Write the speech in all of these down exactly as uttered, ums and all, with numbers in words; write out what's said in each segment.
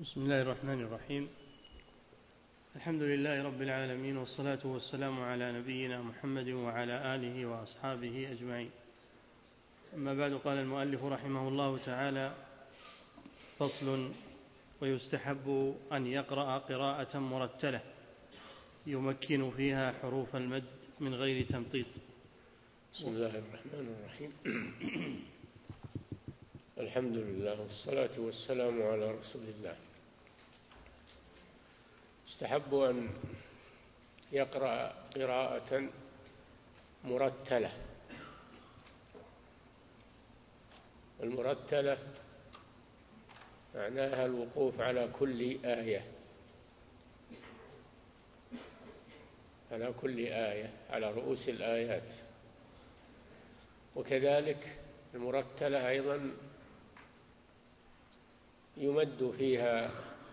بسم الله الرحمن الرحيم. الحمد لله رب العالمين، والصلاة والسلام على نبينا محمد وعلى آله وأصحابه أجمعين. أما بعد، قال المؤلف رحمه الله تعالى: فصل: ويستحب أن يقرأ قراءة مرتلة يمكن فيها حروف المد من غير تمطيط. بسم الله الرحمن الرحيم. الحمد لله والصلاة والسلام على رسول الله. يستحب أن يقرأ قراءة مرتلة. المرتلة معناها الوقوف على كل آية على كل آية على رؤوس الآيات. وكذلك المرتلة أيضا يمد فيها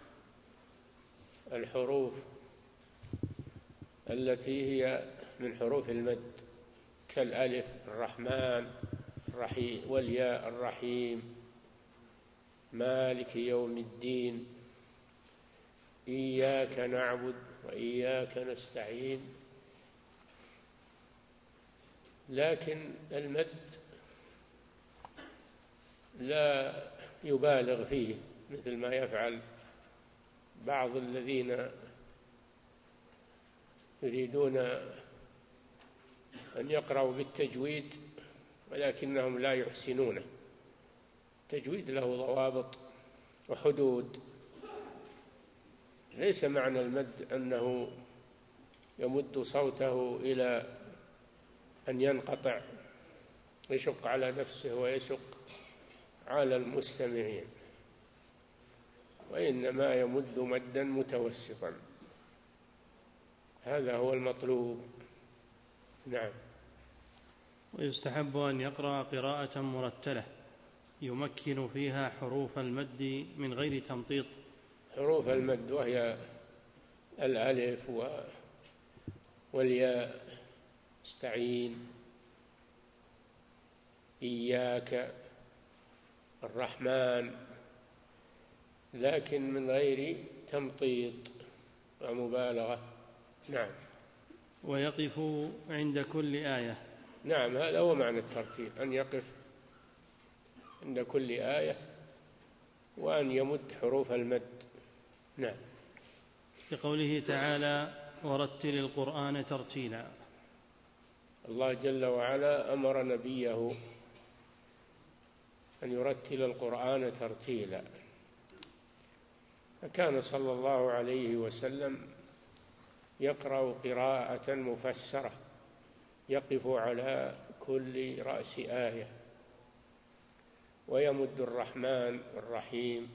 الحروف التي هي من حروف المد، كالألف الرحمن الرحيم، والياء الرحيم، مالك يوم الدين، إياك نعبد وإياك نستعين. لكن المد لا يبالغ فيه مثل ما يفعل بعض الذين يريدون أن يقرأوا بالتجويد ولكنهم لا يحسنونه. التجويد له ضوابط وحدود. ليس معنى المد أنه يمد صوته إلى أن ينقطع، يشق على نفسه ويشق على المستمعين، وإنما يمد مدا متوسطا. هذا هو المطلوب. نعم. ويستحب أن يقرأ قراءة مرتلة يمكن فيها حروف المد من غير تمطيط. حروف المد وهي الألف والياء، استعين، إياك، الرحمن، لكن من غير تمطيط ومبالغة. نعم. ويقف عند كل آية. نعم، هذا هو معنى الترتيل، أن يقف عند كل آية وأن يمد حروف المد. نعم. لقوله تعالى: ورتل القرآن ترتيلا. الله جل وعلا أمر نبيه أن يرتل القرآن ترتيلا، فكان صلى الله عليه وسلم يقرأ قراءة مفسرة، يقف على كل رأس آية، ويمد الرحمن الرحيم.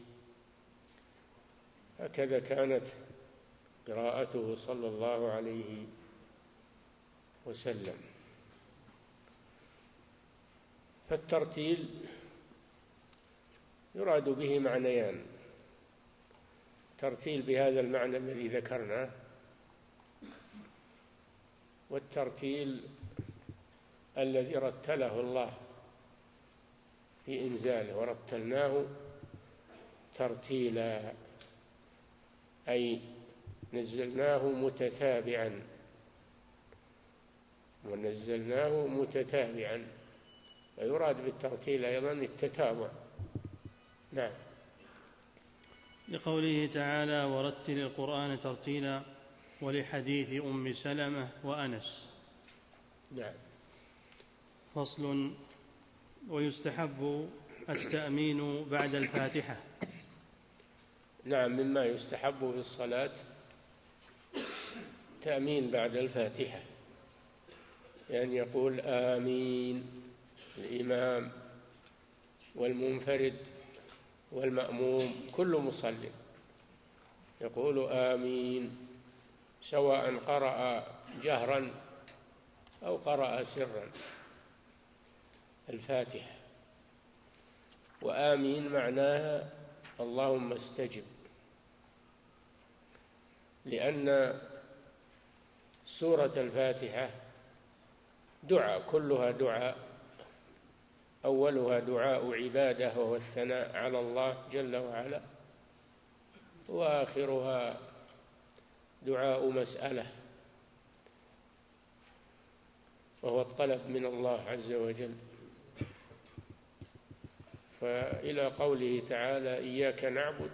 هكذا كانت قراءته صلى الله عليه وسلم. فالترتيل يراد به معنيان: ترتيل بهذا المعنى الذي ذكرناه، والترتيل الذي رتله الله في إنزاله: ورتلناه ترتيلا، أي نزلناه متتابعا ونزلناه متتابعا. ويراد بالترتيل أيضا التتابع. نعم. لقوله تعالى: ورتل القرآن ترتيلا، ولحديث أم سلمة وأنس. نعم. فصل: ويستحب التأمين بعد الفاتحة. نعم، مما يستحب في الصلاة تأمين بعد الفاتحة، يعني يقول آمين الإمام والمنفرد والمأموم، كل مصلي يقول آمين، سواء قرأ جهرا أو قرأ سرا الفاتحة. وآمين معناها اللهم استجب، لأن سورة الفاتحة دعاء، كلها دعاء، أولها دعاء عبادة وهو الثناء على الله جل وعلا، وآخرها دعاء مسألة، وهو الطلب من الله عز وجل. فإلى قوله تعالى إياك نعبد،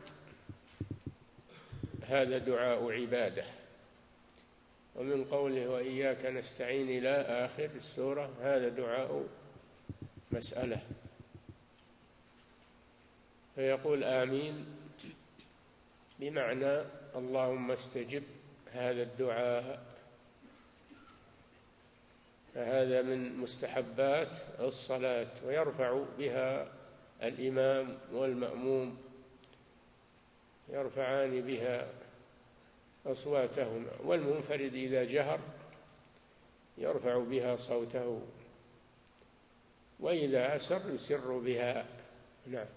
هذا دعاء عبادة. ومن قوله وإياك نستعين إلى آخر السورة، هذا دعاء مسألة. فيقول آمين بمعنى اللهم استجب هذا الدعاء. فهذا من مستحبات الصلاة، ويرفع بها الإمام والمأموم، يرفعان بها أصواتهما، والمنفرد إذا جهر يرفع بها صوته، وإذا أسر يسر بها. نعم.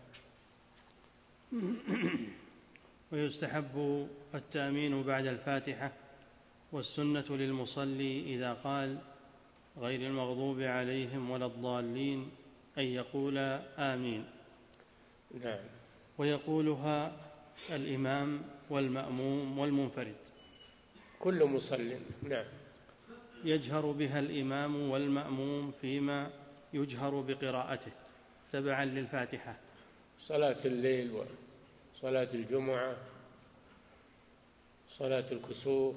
ويستحب التأمين بعد الفاتحة، والسنة للمصلي إذا قال غير المغضوب عليهم ولا الضالين أن يقول آمين. نعم. ويقولها الإمام والمأموم والمنفرد، كل مصل. نعم. يجهر بها الإمام والمأموم فيما يجهر بقراءته تبعا للفاتحة. صلاة الليل وصلاة الجمعة، صلاة الكسوف،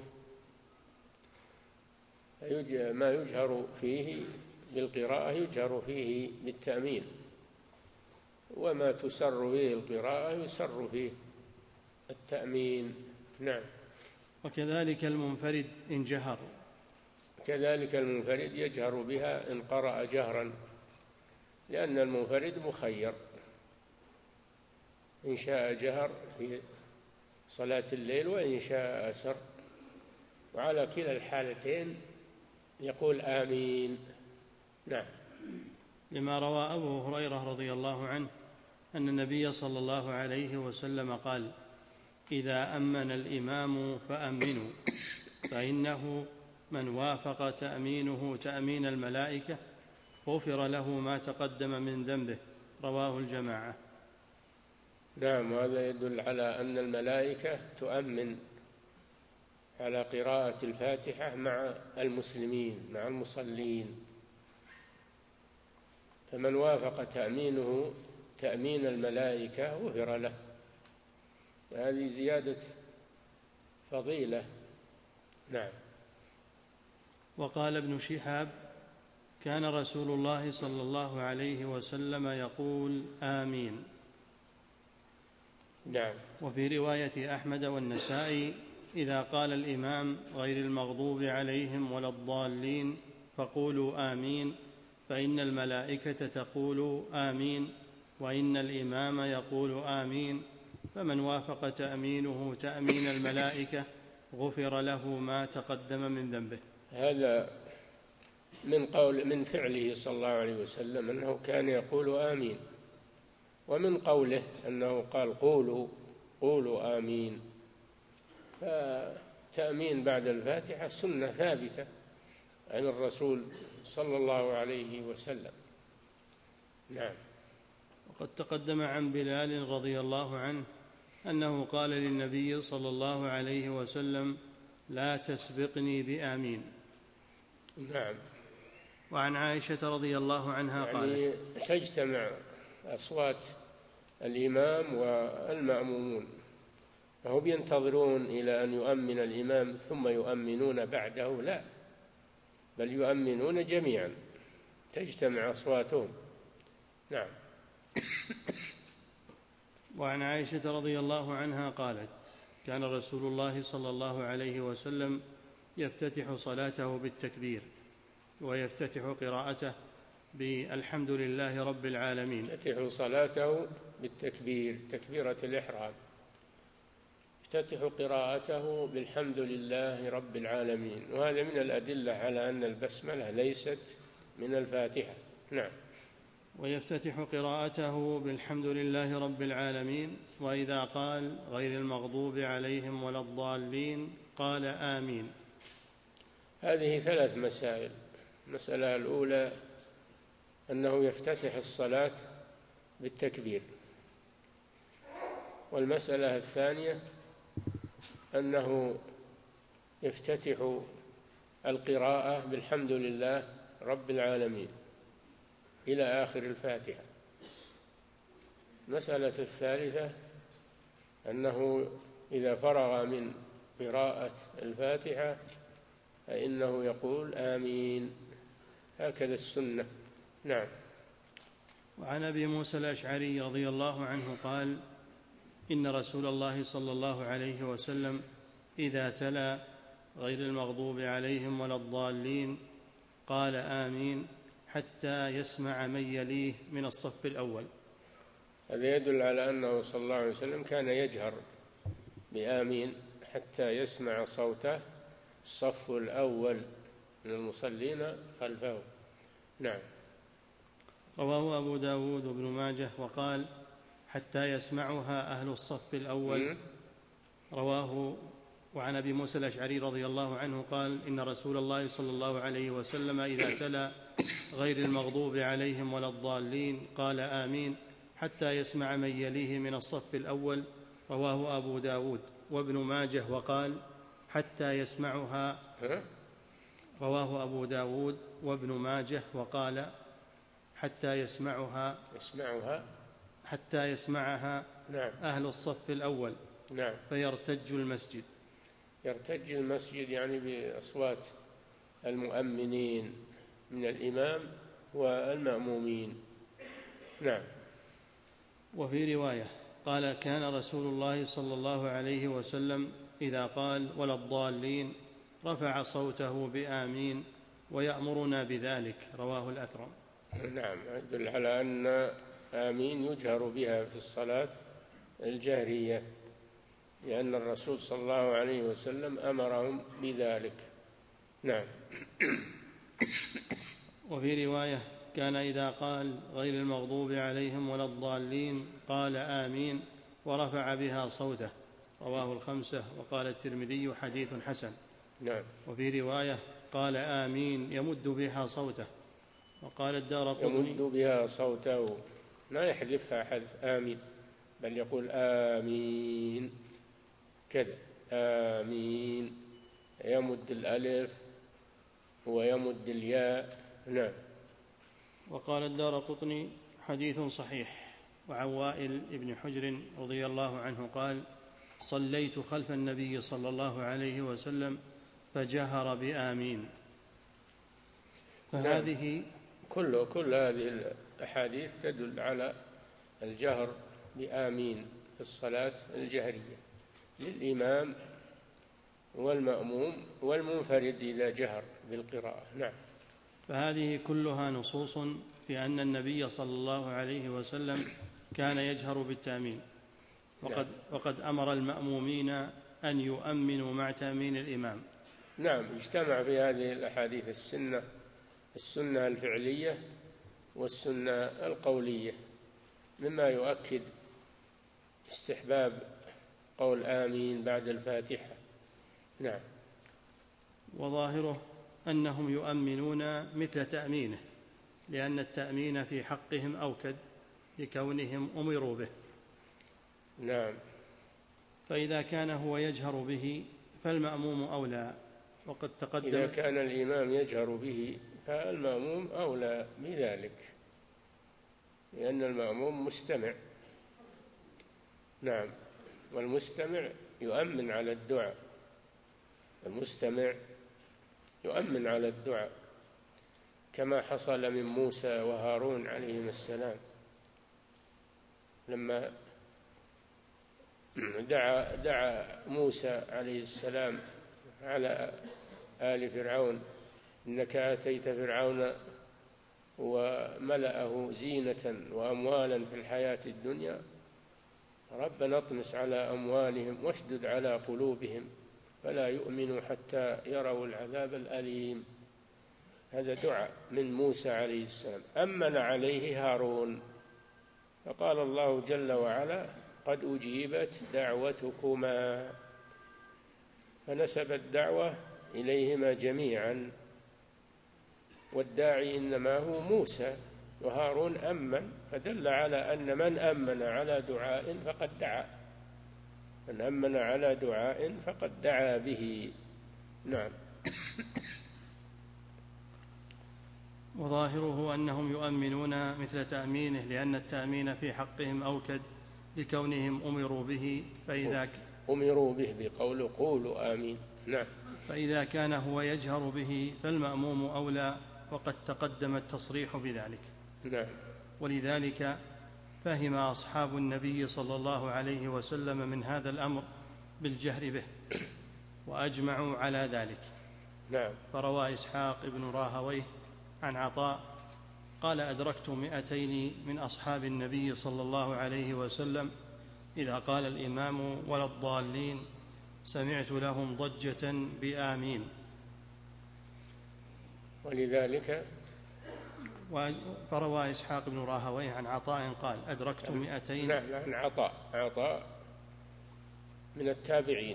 ما يجهر فيه بالقراءة يجهر فيه بالتأمين، وما تسر فيه القراءة يسر فيه التأمين. نعم. وكذلك المنفرد إن جهر، كذلك المنفرد يجهر بها إن قرأ جهرا، لأن المنفرد مخير، إن شاء جهر في صلاة الليل وإن شاء أسر، وعلى كلا الحالتين يقول آمين. نعم. لما روى أبو هريرة رضي الله عنه أن النبي صلى الله عليه وسلم قال إذا أمن الإمام فأمنوا، فإنه من وافق تأمينه تأمين الملائكة غفر له ما تقدم من ذنبه. رواه الجماعة. نعم. هذا يدل على أن الملائكة تؤمن على قراءة الفاتحة مع المسلمين، مع المصلين، فمن وافق تأمينه تأمين الملائكة غفر له. هذه زيادة فضيلة. نعم. وقال ابن شهاب كان رسول الله صلى الله عليه وسلم يقول آمين. نعم. وفي رواية أحمد والنسائي إذا قال الإمام غير المغضوب عليهم ولا الضالين فقولوا آمين، فإن الملائكة تقول آمين، وإن الإمام يقول آمين، فمن وافق تأمينه تأمين الملائكة غفر له ما تقدم من ذنبه. هذا من قول من فعله صلى الله عليه وسلم أنه كان يقول آمين، ومن قوله أنه قال قولوا قولوا آمين. فتأمين بعد الفاتحة سنة ثابتة عن الرسول صلى الله عليه وسلم. نعم. وقد تقدم عن بلال رضي الله عنه أنه قال للنبي صلى الله عليه وسلم لا تسبقني بآمين. نعم. وعن عائشة رضي الله عنها يعني قالت تجتمع أصوات الإمام والمأمومون، فهم ينتظرون إلى أن يؤمن الإمام ثم يؤمنون بعده، لا، بل يؤمنون جميعا، تجتمع أصواتهم. نعم. وعن عائشة رضي الله عنها قالت كان رسول الله صلى الله عليه وسلم يفتتح صلاته بالتكبير، ويفتتح قراءته بالحمد لله رب العالمين. يفتتح صلاته بالتكبير، تكبيرة الإحرام، يفتتح قراءته بالحمد لله رب العالمين، وهذا من الأدلة على أن البسملة ليست من الفاتحة. نعم. ويفتتح قراءته بالحمد لله رب العالمين، وإذا قال غير المغضوب عليهم ولا الضالين قال آمين. هذه ثلاث مسائل. المسألة الأولى أنه يفتتح الصلاة بالتكبير، والمسألة الثانية أنه يفتتح القراءة بالحمد لله رب العالمين إلى آخر الفاتحة. المسألة الثالثة أنه إذا فرغ من قراءة الفاتحة فإنه يقول آمين، هكذا السنة. نعم. وعن أبي موسى الأشعري رضي الله عنه قال: إن رسول الله صلى الله عليه وسلم إذا تلا غير المغضوب عليهم ولا الضالين قال آمين حتى يسمع من يليه من الصف الأول. هذا يدل على أنه صلى الله عليه وسلم كان يجهر بآمين حتى يسمع صوته الصف الأول من المصلين خلفه. نعم. رواه أبو داود وابن ماجه وقال: حتى يسمعها أهل الصف الأول. رواه. وعن أبي موسى الأشعري رضي الله عنه قال: إن رسول الله صلى الله عليه وسلم إذا تلا غير المغضوب عليهم ولا الضالين قال آمين حتى يسمع من يليه من الصف الأول. رواه أبو داود وابن ماجه وقال: حتى يسمعها. رواه أبو داود وابن ماجه وقال: حتى يسمعها يسمعها حتى يسمعها نعم. أهل الصف الأول. نعم. فيرتج المسجد. يرتج المسجد يعني بأصوات المؤمنين من الإمام والمأمومين. نعم. وفي رواية قال: كان رسول الله صلى الله عليه وسلم إذا قال ولا الضالين رفع صوته بآمين ويأمرنا بذلك. رواه الأثرم. نعم، يدل على أن آمين يجهر بها في الصلاة الجهرية، لأن الرسول صلى الله عليه وسلم أمرهم بذلك. نعم. وفي رواية كان إذا قال غير المغضوب عليهم ولا الضالين قال آمين ورفع بها صوته. رواه الخمسة. وقال الترمذي: حديث حسن. نعم. وفي رواية قال آمين يمد بها صوته. وقال الدارقطني: يمد بها صوته، لا يحذفها حذف آمين، بل يقول آمين كذا، آمين، يمد الألف ويمد الياء. نعم. وقال الدارقطني: حديث صحيح. وعن وائل بن حجر رضي الله عنه قال: صليت خلف النبي صلى الله عليه وسلم فجهر بآمين. فهذه نعم. كل كل هذه الأحاديث تدل على الجهر بآمين في الصلاة الجهرية للإمام والمأموم والمنفرد إذا جهر بالقراءة. نعم. فهذه كلها نصوص في أن النبي صلى الله عليه وسلم كان يجهر بالتأمين، وقد, نعم. وقد أمر المأمومين أن يؤمنوا مع تأمين الإمام. نعم. اجتمع في هذه الأحاديث السنة السنة الفعلية والسنة القولية، مما يؤكد استحباب قول آمين بعد الفاتحة. نعم. وظاهره أنهم يؤمنون مثل تأمينه، لأن التأمين في حقهم أوكد لكونهم أمروا به. نعم. فإذا كان هو يجهر به فالمأموم أولى. وقد تقدم إذا كان الإمام يجهر به فالمأموم أولى بذلك، لأن المأموم مستمع. نعم. والمستمع يؤمن على الدعاء، المستمع يؤمن على الدعاء، كما حصل من موسى وهارون عليهما السلام لما دعا دعا موسى عليه السلام على آل فرعون: إنك آتيت فرعون وملأه زينة وأموالا في الحياة الدنيا ربنا اطمس على أموالهم واشدد على قلوبهم فلا يؤمنوا حتى يروا العذاب الأليم. هذا دعاء من موسى عليه السلام. أمن عليه هارون، فقال الله جل وعلا: قد أجيبت دعوتكما، فنسب الدعوة إليهما جميعا، والداعي إنما هو موسى، وهارون أمن، فدل على أن من أمن على دعاء فقد دعا، من أمن على دعاء فقد دعا به. نعم. وظاهره أنهم يؤمنون مثل تأمينه، لأن التأمين في حقهم أوكد لكونهم أمروا به، فإذا أمروا به بقول قولوا آمين. نعم. فإذا كان هو يجهر به فالمأموم أولى، وقد تقدم التصريح بذلك. نعم. ولذلك فهم أصحاب النبي صلى الله عليه وسلم من هذا الأمر بالجهر به، وأجمعوا على ذلك. نعم. فروى إسحاق بن راهويه عن عطاء قال: أدركت مئتين من أصحاب النبي صلى الله عليه وسلم إذا قال الإمام ولا الضالين سمعت لهم ضجة بآمين. ولذلك فروى إسحاق بن راهويه عن عطاء قال: أدركت مئتين. نعم. عن عطاء عطاء من التابعين،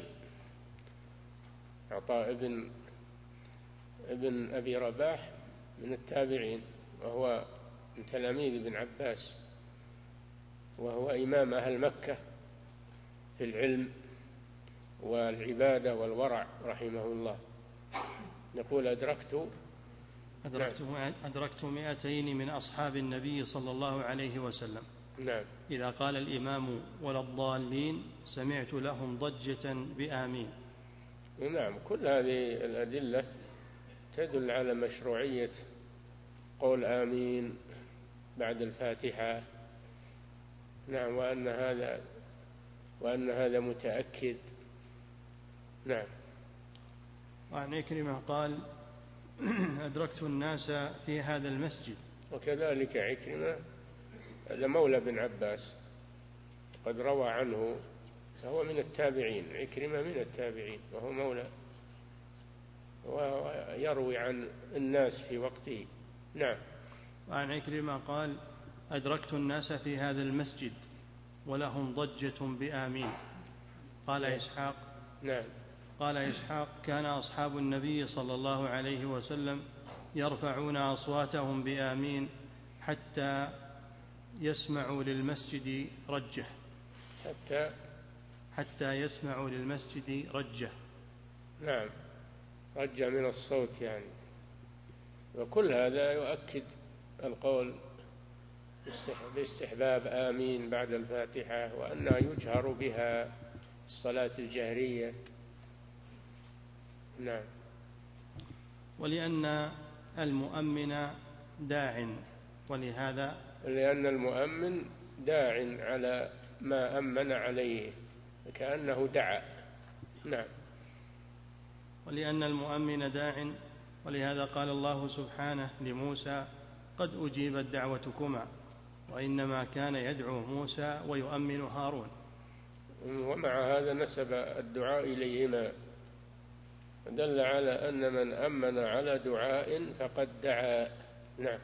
عطاء ابن ابن أبي رباح من التابعين، وهو من تلاميذ ابن عباس، وهو إمام أهل مكة في العلم والعبادة والورع رحمه الله. يقول: أدركت أدركت, نعم. أدركت مئتين من أصحاب النبي صلى الله عليه وسلم. نعم. إذا قال الإمام ولا الضالين سمعت لهم ضجة بآمين. نعم. كل هذه الأدلة تدل على مشروعية قول آمين بعد الفاتحة. نعم. وأن هذا وأن هذا متأكد. نعم. وعن عكرمة قال: أدركت الناس في هذا المسجد. وكذلك عكرمة هذا مولى بن عباس، قد روى عنه، فهو من التابعين. عكرمة من التابعين وهو مولى، ويروي عن الناس في وقته. نعم. وعن عكرمة قال: أدركت الناس في هذا المسجد ولهم ضجة بآمين. قال نعم. إسحاق نعم. قال إسحاق: كان أصحاب النبي صلى الله عليه وسلم يرفعون أصواتهم بآمين حتى يسمعوا للمسجد رجة. حتى حتى يسمعوا للمسجد رجة. نعم. رجة من الصوت يعني. وكل هذا يؤكد القول باستحباب آمين بعد الفاتحة، وأنها يجهر بها الصلاة الجهرية. نعم. ولأن المؤمن داع، ولهذا لأن المؤمن داع على ما أمن عليه، كأنه دعا. نعم. ولأن المؤمن داع، ولهذا قال الله سبحانه لموسى: قد أجيبت دعوتكما، وإنما كان يدعو موسى ويؤمن هارون. ومع هذا نسب الدعاء إليهما، دل على أن من أمن على دعاء فقد دعا. نعم.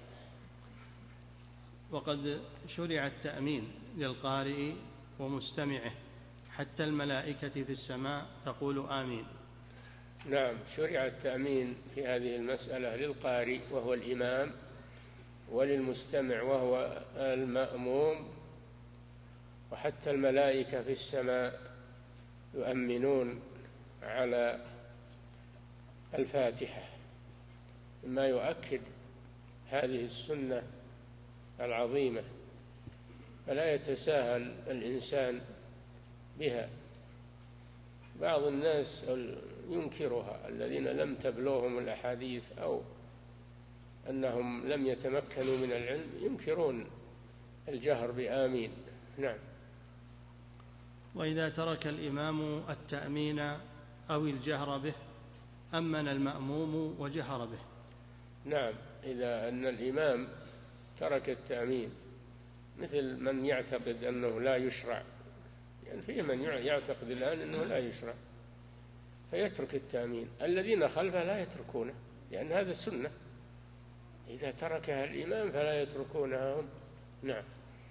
وقد شرع التأمين للقارئ ومستمعه، حتى الملائكة في السماء تقول آمين. نعم. شرع التأمين في هذه المسألة للقارئ وهو الإمام، وللمستمع وهو المأموم، وحتى الملائكة في السماء يؤمنون على الفاتحة، مما يؤكد هذه السنة العظيمة، فلا يتساهل الإنسان بها. بعض الناس ينكرها، الذين لم تبلغهم الأحاديث أو أنهم لم يتمكنوا من العلم ينكرون الجهر بآمين. نعم. وإذا ترك الإمام التأمين أو الجهر به أمن المأموم وجهر به. نعم. إذا أن الإمام ترك التأمين، مثل من يعتقد أنه لا يشرع، يعني فيه من يعتقد الآن أنه لا يشرع فيترك التأمين، الذين خلفه لا يتركونه، لأن هذا السنة، إذا تركها الإمام فلا يتركونها هم. نعم.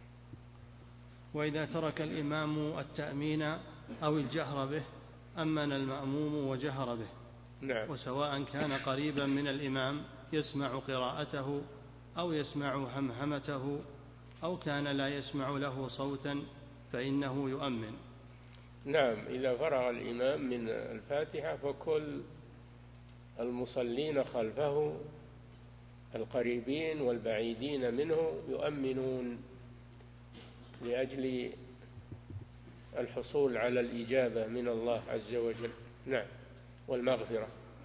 وإذا ترك الإمام التأمين أو الجهر به أمن المأموم وجهر به. نعم. وسواء كان قريبا من الإمام يسمع قراءته أو يسمع همهمته، أو كان لا يسمع له صوتا، فإنه يؤمن. نعم، إذا فرغ الإمام من الفاتحة فكل المصلين خلفه القريبين والبعيدين منه يؤمنون لأجل الحصول على الإجابة من الله عز وجل. نعم، والمغفرة.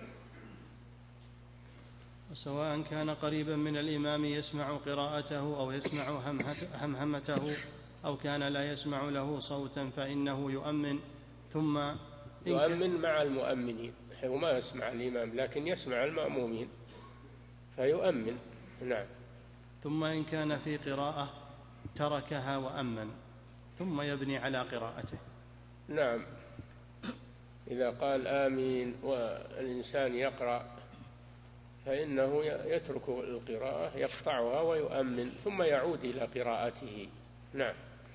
وسواء كان قريبا من الإمام يسمع قراءته أو يسمع همهمته أو كان لا يسمع له صوتا فإنه يؤمن ثم يؤمن مع المؤمنين، هو ما يسمع الإمام لكن يسمع المأمومين فيؤمن. نعم. ثم إن كان في قراءة تركها وأمن ثم يبني على قراءته. نعم، إذا قال آمين والإنسان يقرأ فإنه يترك القراءة يقطعها ويؤمن ثم يعود إلى قراءته. نعم.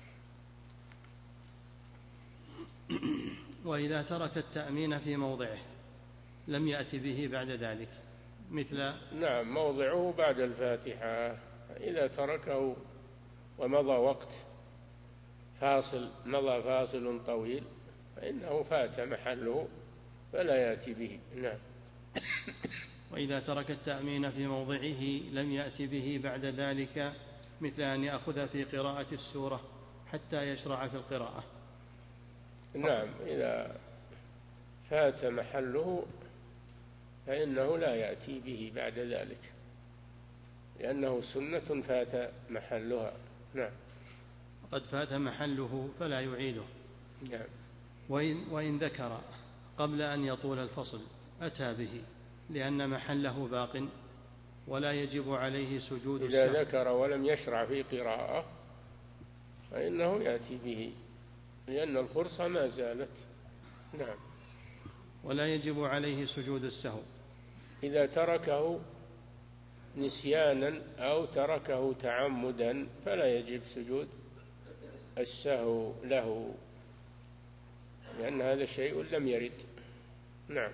وإذا ترك التأمين في موضعه لم يأت به بعد ذلك مثل نعم، موضعه بعد الفاتحة إذا تركه ومضى وقت فاصل مضى فاصل طويل فإنه فات محله فلا يأتي به. نعم. وإذا ترك التأمين في موضعه لم يأت به بعد ذلك مثل أن يأخذ في قراءة السورة حتى يشرع في القراءة. نعم، إذا فات محله فإنه لا يأتي به بعد ذلك لأنه سنة فات محلها. نعم. قد فات محله فلا يعيده. نعم. وإن, وإن ذكر قبل أن يطول الفصل أتى به لأن محله باق ولا يجب عليه سجود السهو. إذا ذكر ولم يشرع في قراءة فإنه يأتي به لأن الفرصة ما زالت. نعم. ولا يجب عليه سجود السهو إذا تركه نسيانا أو تركه تعمدا فلا يجب سجود السهو له لأن هذا شيء لم يرد. نعم.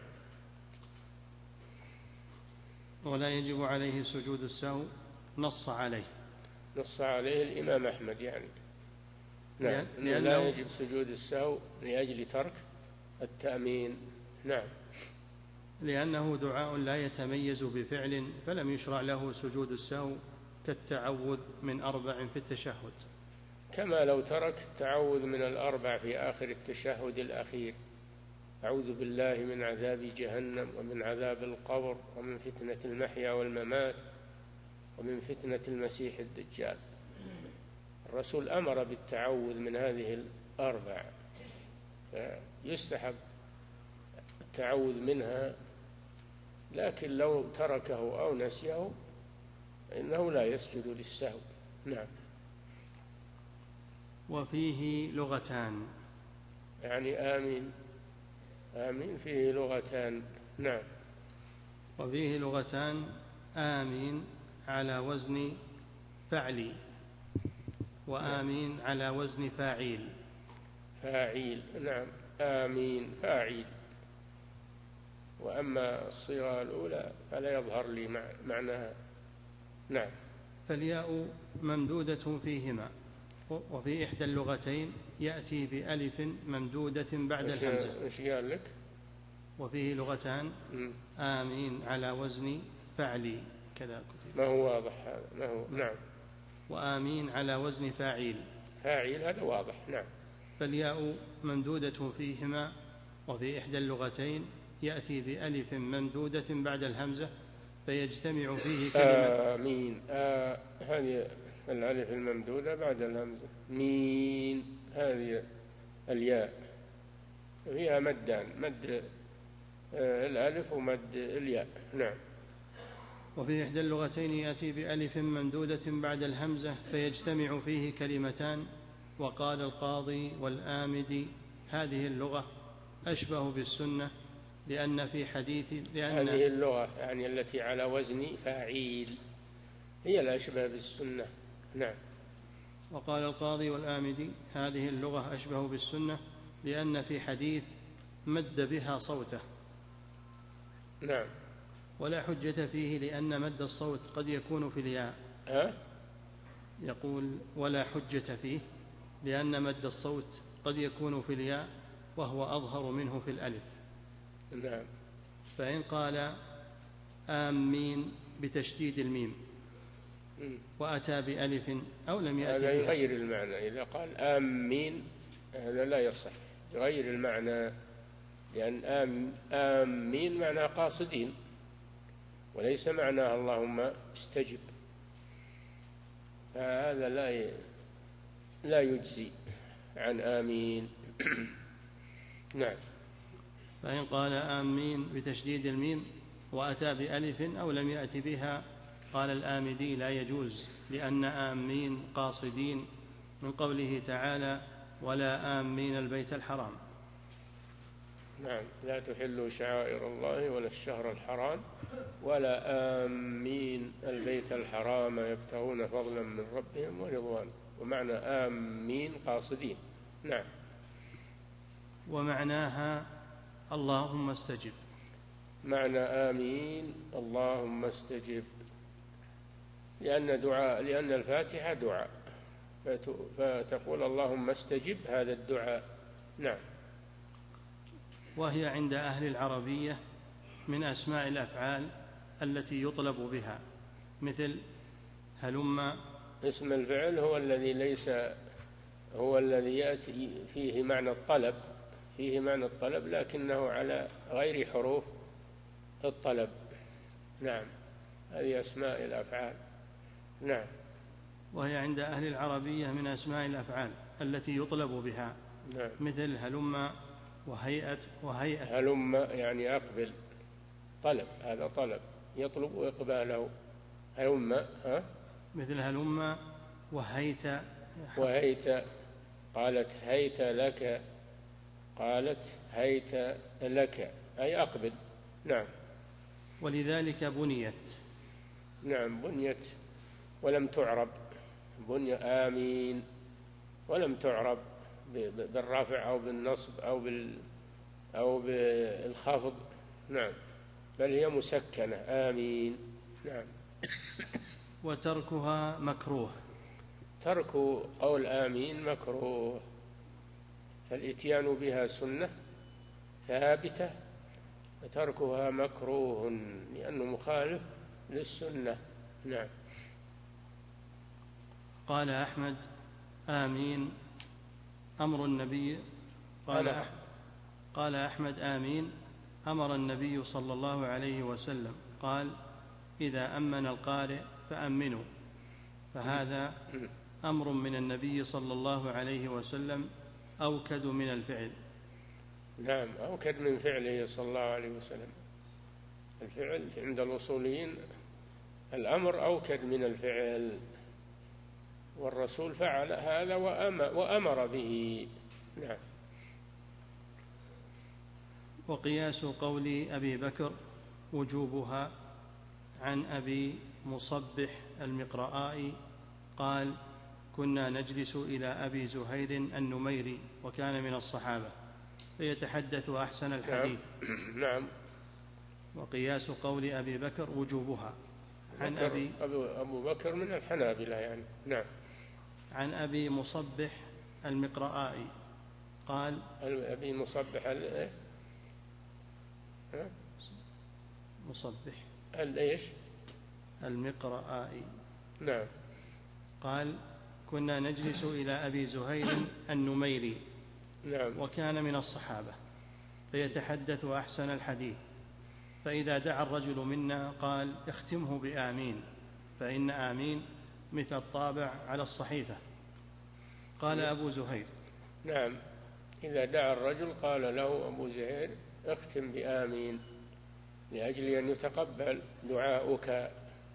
ولا يجب عليه سجود السهو نص عليه نص عليه الإمام أحمد يعني. نعم، لأنه لا يجب سجود السهو لأجل ترك التأمين. نعم. لأنه دعاء لا يتميز بفعل فلم يشرع له سجود السهو كالتعوذ من أربع في التشهد، كما لو ترك التعوذ من الأربع في آخر التشهد الأخير: أعوذ بالله من عذاب جهنم ومن عذاب القبر ومن فتنة المحيا والممات ومن فتنة المسيح الدجال. الرسول أمر بالتعوذ من هذه الأربع فيستحب التعوذ منها، لكن لو تركه أو نسيه فإنه لا يسجد للسهو. نعم. وفيه لغتان يعني آمين آمين فيه لغتان. نعم. وفيه لغتان آمين على وزن فعلي وآمين على وزن فاعيل. فاعيل. نعم، آمين فاعيل. وأما الصيغة الأولى فلا يظهر لي معناها. نعم. فالياء ممدودة فيهما وفي إحدى اللغتين يأتي بألف ممدودة بعد الهمزة. إيش قال لك؟ وفيه لغتان آمين على وزن فعلي كذا كتب. ما هو واضح هذا؟ ما هو. نعم. وآمين على وزن فاعيل. فاعيل هذا واضح. نعم. فالياء ممدودة فيهما وفي إحدى اللغتين يأتي بألف ممدودة بعد الهمزة فيجتمع فيه كلمة آمين. آه هذه الألف الممدودة بعد الهمزة. مين هذه الياء فيها مدان، مد آه الألف ومد الياء. نعم. وفي إحدى اللغتين يأتي بألف ممدودة بعد الهمزة فيجتمع فيه كلمتان. وقال القاضي والآمدي هذه اللغة أشبه بالسنة لأن في حديث لأن هذه اللغة يعني التي على وزن فاعيل هي الأشبه بالسنة. نعم. وقال القاضي والآمدي هذه اللغة أشبه بالسنة لأن في حديث مد بها صوته. نعم. ولا حجة فيه لأن مد الصوت قد يكون في الياء. أه؟ يقول ولا حجة فيه لأن مد الصوت قد يكون في الياء وهو أظهر منه في الألف. نعم. فإن قال آمين بتشديد الميم وأتى بألف أو لم يأتي هذا بها، يغير المعنى. إذا قال آمين هذا لا يصح، يغير المعنى، لأن آم آمين معنى قاصدين، وليس معناه اللهم استجب، فهذا لا لا يجزي عن آمين. نعم. فإن قال آمين بتشديد الميم وأتى بألف أو لم يأت بها قال الآمدي لا يجوز، لأن آمين قاصدين من قوله تعالى ولا آمين البيت الحرام. نعم. لا تحلوا شعائر الله ولا الشهر الحرام ولا آمين البيت الحرام يبتغون فضلا من ربهم ورضوانه، ومعنى آمين قاصدين. نعم. ومعناها اللهم استجب. معنى آمين اللهم استجب، لأن دعاء لأن الفاتحة دعاء، فتقول اللهم استجب هذا الدعاء. نعم. وهي عند أهل العربية من أسماء الأفعال التي يطلب بها، مثل هلم. اسم الفعل هو الذي ليس هو الذي يأتي فيه معنى الطلب، فيه معنى الطلب لكنه على غير حروف الطلب. نعم. هذه أسماء الأفعال. نعم. وهي عند أهل العربية من أسماء الأفعال التي يطلب بها. نعم. مثل هلم وهيئة وهيئة. هلم يعني أقبل، طلب، هذا طلب يطلب إقباله. هلم ها؟ مثل هلم وهيت. وهيت، قالت هيت لك، قالت هيت لك أي أقبل. نعم. ولذلك بنيت. نعم. بنيت ولم تعرب، بني آمين ولم تعرب بالرفع أو بالنصب أو بال أو بالخفض. نعم. بل هي مسكنة آمين. نعم. وتركها مكروه. ترك قول آمين مكروه، فالإتيان بها سنة ثابتة، وتركها مكروه لأنه مخالف للسنة. نعم. قال أحمد آمين أمر النبي قال أحمد قال أحمد آمين أمر النبي صلى الله عليه وسلم قال إذا أمن القارئ فأمنوا، فهذا أمر من النبي صلى الله عليه وسلم أوكد من الفعل. نعم. أوكد من فعله صلى الله عليه وسلم. الفعل عند الأصوليين الأمر أوكد من الفعل، والرسول فعل هذا وأمر به. نعم. وقياس قول أبي بكر وجوبها عن أبي مصبح المقرآي قال كنا نجلس إلى أبي زهير النميري وكان من الصحابة فيتحدث أحسن الحديث. نعم. وقياس قول أبي بكر وجوبها عن بكر أبي أبو بكر من الحنابلة يعني. نعم. عن أبي مصبح المقرآي قال أبي مصبح ال... مصبح الإيش المقرآي. نعم. قال كنا نجلس إلى أبي زهير النميري نعم. وكان من الصحابة فيتحدث أحسن الحديث، فإذا دعا الرجل منا قال اختمه بآمين، فإن آمين مثل الطابع على الصحيفة. قال أبو زهير نعم. إذا دعا الرجل قال له أبو زهير اختم بآمين لأجل أن يتقبل دعاؤك،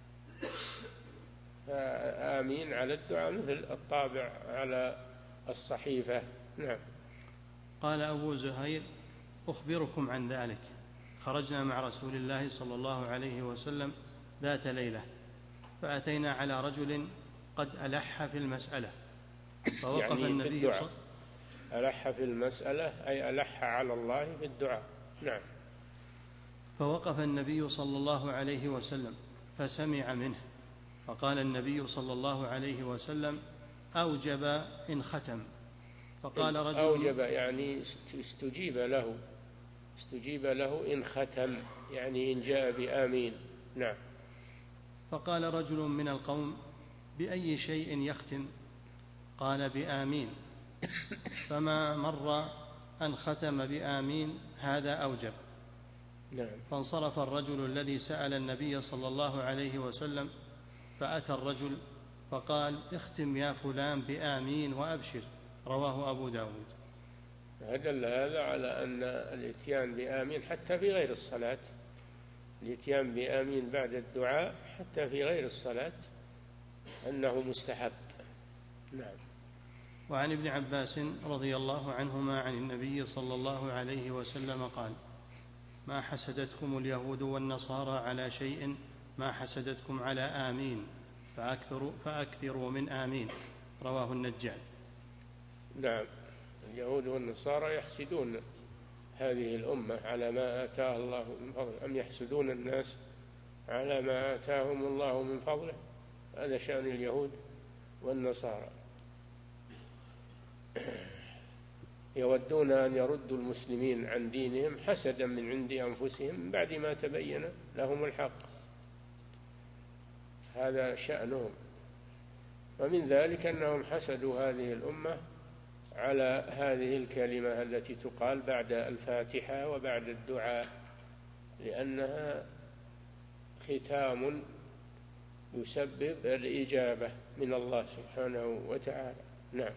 آمين على الدعاء مثل الطابع على الصحيفة. نعم. قال أبو زهير أخبركم عن ذلك، خرجنا مع رسول الله صلى الله عليه وسلم ذات ليلة فأتينا على رجل قد ألح في المسألة فوقف يعني النبي صلى ألح في المسألة أي ألح على الله في الدعاء. نعم. فوقف النبي صلى الله عليه وسلم فسمع منه فقال النبي صلى الله عليه وسلم أوجب إن ختم، فقال رجل أوجب يعني استجيب له استجيب له إن ختم، يعني إن جاء بآمين. نعم. فقال رجل من القوم: بأي شيء يختم؟ قال: بآمين. فما مر أن ختم بآمين، هذا أوجب. نعم. فانصرف الرجل الذي سأل النبي صلى الله عليه وسلم، فأتى الرجل فقال: اختم يا فلان بآمين وأبشر. رواه أبو داود. دل هذا على أن الإتيان بآمين حتى في غير الصلاة، الإتيان بآمين بعد الدعاء حتى في غير الصلاة أنه مستحب. نعم. وعن ابن عباس رضي الله عنهما عن النبي صلى الله عليه وسلم قال: ما حسدتكم اليهود والنصارى على شيء ما حسدتكم على آمين، فأكثروا, فأكثروا من آمين. رواه النجاد. نعم. اليهود والنصارى يحسدون هذه الأمة على ما آتاها الله من فضله، أم يحسدون الناس على ما آتاهم الله من فضله؟ هذا شأن اليهود والنصارى، يودون أن يردوا المسلمين عن دينهم حسدا من عند أنفسهم من بعد ما تبين لهم الحق، هذا شأنهم. ومن ذلك أنهم حسدوا هذه الأمة على هذه الكلمة التي تقال بعد الفاتحة وبعد الدعاء، لأنها ختام يسبب الإجابة من الله سبحانه وتعالى. نعم.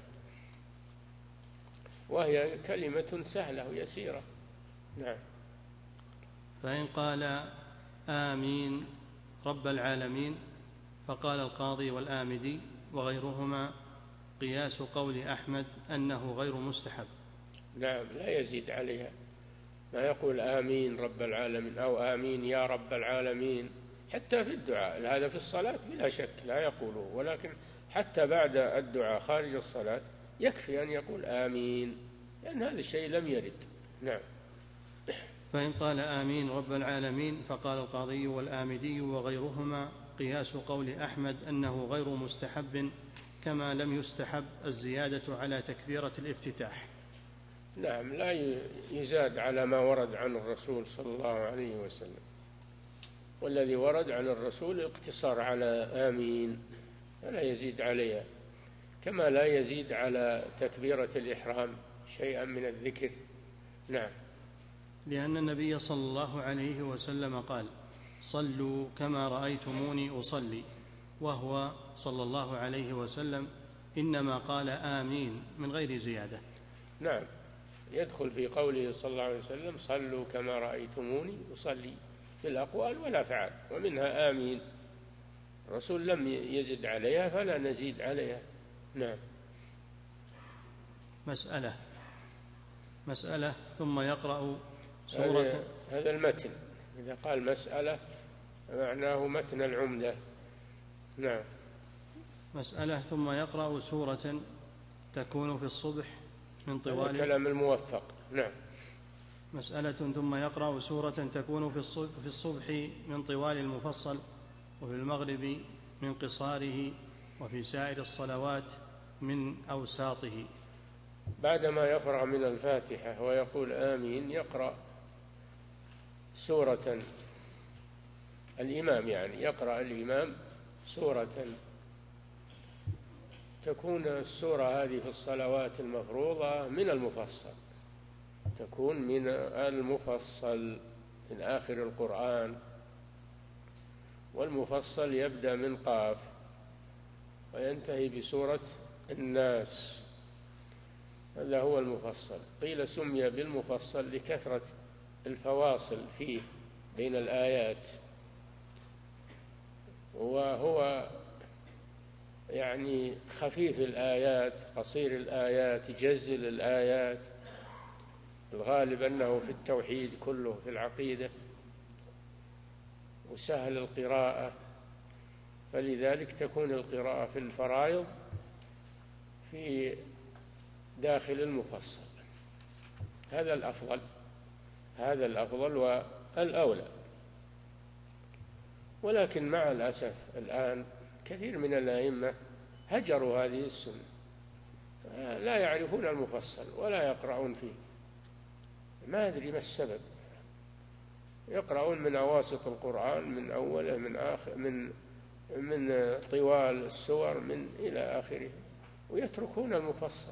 وهي كلمة سهلة ويسيرة. نعم. فإن قال آمين رب العالمين، فقال القاضي والآمدي وغيرهما: قياس قول أحمد أنه غير مستحب. نعم، لا يزيد عليها، ما يقول آمين رب العالمين أو آمين يا رب العالمين حتى في الدعاء، هذا في الصلاة بلا شك لا يقوله، ولكن حتى بعد الدعاء خارج الصلاة يكفي أن يقول آمين، لأن هذا الشيء لم يرد. نعم. فإن قال آمين رب العالمين، فقال القاضي والآمدي وغيرهما: قياس قول أحمد أنه غير مستحب، كما لم يستحب الزيادة على تكبيرة الافتتاح. نعم، لا يزاد على ما ورد عن الرسول صلى الله عليه وسلم، والذي ورد عن الرسول الاقتصار على آمين، لا يزيد عليها، كما لا يزيد على تكبيرة الإحرام شيئا من الذكر. نعم. لأن النبي صلى الله عليه وسلم قال: صلوا كما رأيتموني أصلي، وهو صلى الله عليه وسلم إنما قال آمين من غير زيادة. نعم، يدخل في قوله صلى الله عليه وسلم: صلوا كما رأيتموني أصلي، في الأقوال والأفعال، ومنها آمين. الرسول لم يزد عليها فلا نزيد عليها. نعم. مسألة مسألة ثم يقرأ سورة. هذا, هذا المتن، إذا قال مسألة معناه متن العمدة. نعم. مسألة ثم يقرأ سورة تكون في الصبح من طوال الكلام الموفق. نعم. مسألة ثم يقرأ سورة تكون في الصبح من طوال المفصل، وفي المغرب من قصاره، وفي سائر الصلوات من أوساطه. بعدما يفرغ من الفاتحة ويقول آمين يقرأ سورة، الإمام يعني يقرأ الإمام سورة تكون السورة هذه في الصلوات المفروضة من المفصل، تكون من المفصل من آخر القرآن، والمفصل يبدأ من قاف وينتهي بسورة الناس، هذا هو المفصل. قيل سمي بالمفصل لكثرة الفواصل فيه بين الآيات، وهو يعني خفيف الآيات قصير الآيات جزل الآيات، الغالب أنه في التوحيد كله في العقيدة، وسهل القراءة، فلذلك تكون القراءة في الفرائض في داخل المفصل، هذا الأفضل، هذا الأفضل والأولى. ولكن مع الأسف الآن كثير من الأئمة هجروا هذه السنة، لا يعرفون المفصل ولا يقرؤون فيه، ما أدري ما السبب. يقرؤون من أواسط القرآن، من أوله من آخر، من من طوال السور من إلى آخره، ويتركون المفصل.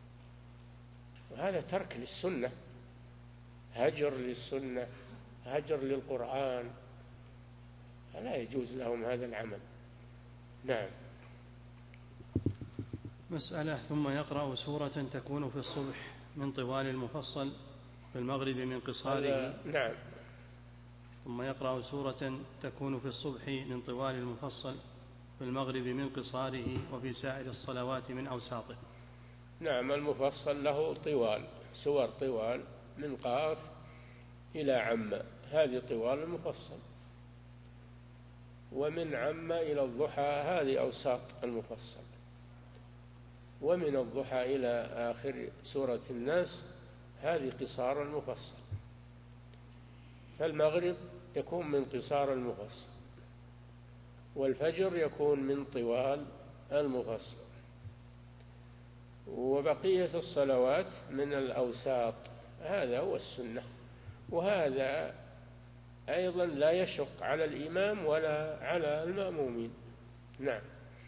وهذا ترك للسنة، هجر للسنة، هجر للقرآن، فلا يجوز لهم هذا العمل. نعم. مسألة: ثم يقرأ سورة تكون في الصبح من طوال المفصل في المغرب من قصاره. نعم. ثم يقرأ سورة تكون في الصبح من طوال المفصل في المغرب من قصاره وفي سائر الصلوات من أوساطه. نعم، المفصل له طوال، سور طوال من قاف إلى عم، هذه طوال المفصل. ومن عم إلى الضحى هذه أوساط المفصل. ومن الضحى إلى آخر سورة الناس هذه قصار المفصل. فالمغرب يكون من قصار المفصل، والفجر يكون من طوال المفصل، وبقية الصلوات من الأوساط. هذا هو السنة، وهذا أيضا لا يشق على الإمام ولا على المأمومين. نعم.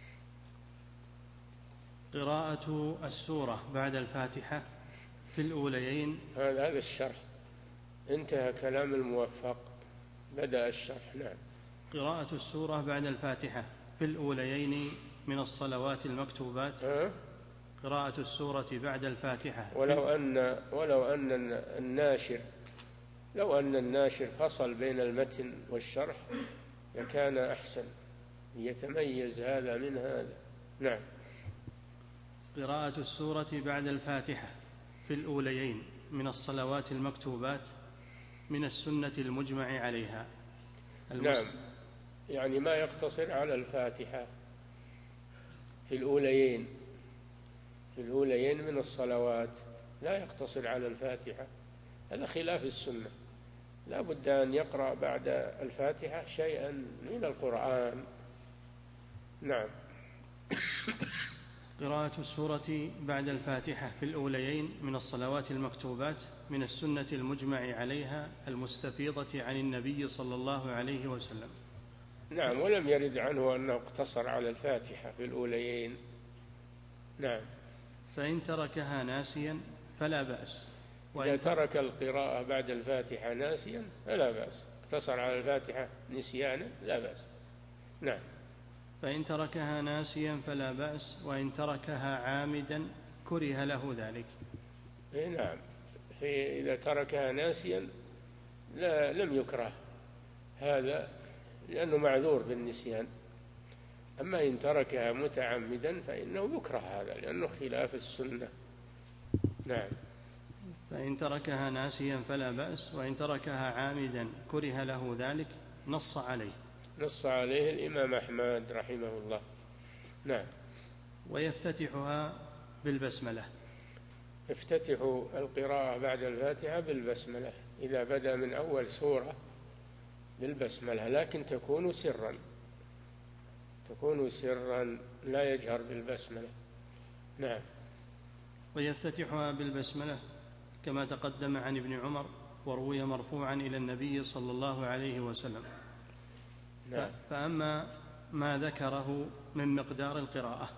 قراءة السورة بعد الفاتحة في الأوليين. هذا هذا الشرح، انتهى كلام الموفق، بدأ الشرح. نعم. قراءة السورة بعد الفاتحة في الأوليين من الصلوات المكتوبات. أه؟ قراءة السورة بعد الفاتحة ولو أن ولو أن الناشر لو أن الناشر فصل بين المتن والشرح لكان أحسن، يتميز هذا من هذا. نعم. قراءة السورة بعد الفاتحة في الأوليين من الصلوات المكتوبات من السنة المجمع عليها. نعم، يعني ما يقتصر على الفاتحة في الأوليين في الأوليين من الصلوات، لا يقتصر على الفاتحة، هذا خلاف السنة. لا بد أن يقرأ بعد الفاتحة شيئا من القرآن. نعم. قراءة السورة بعد الفاتحة في الأوليين من الصلوات المكتوبات من السنة المجمع عليها المستفيضة عن النبي صلى الله عليه وسلم. نعم، ولم يرد عنه أنه اقتصر على الفاتحة في الأوليين. نعم. فإن تركها ناسيا فلا بأس. إذا ترك القراءة بعد الفاتحة ناسيا فلا بأس، اقتصر على الفاتحة نسيانا لا بأس. نعم. فإن تركها ناسيا فلا بأس، وإن تركها عامدا كره له ذلك. نعم، إذا تركها ناسيا لا لم يكره هذا، لأنه معذور بالنسيان. أما إن تركها متعمدا فإنه يكره هذا، لأنه خلاف السنة. نعم. فإن تركها ناسيا فلا بأس، وإن تركها عامدا كره له ذلك، نص عليه نص عليه الإمام أحمد رحمه الله. نعم. ويفتتحها بالبسملة. يفتتح القراءة بعد الفاتحة بالبسملة إذا بدأ من أول سورة بالبسملة، لكن تكون سرا تكون سرا لا يجهر بالبسملة. نعم. ويفتتحها بالبسملة كما تقدم عن ابن عمر، وروي مرفوعا إلى النبي صلى الله عليه وسلم. نعم. فأما ما ذكره من مقدار القراءة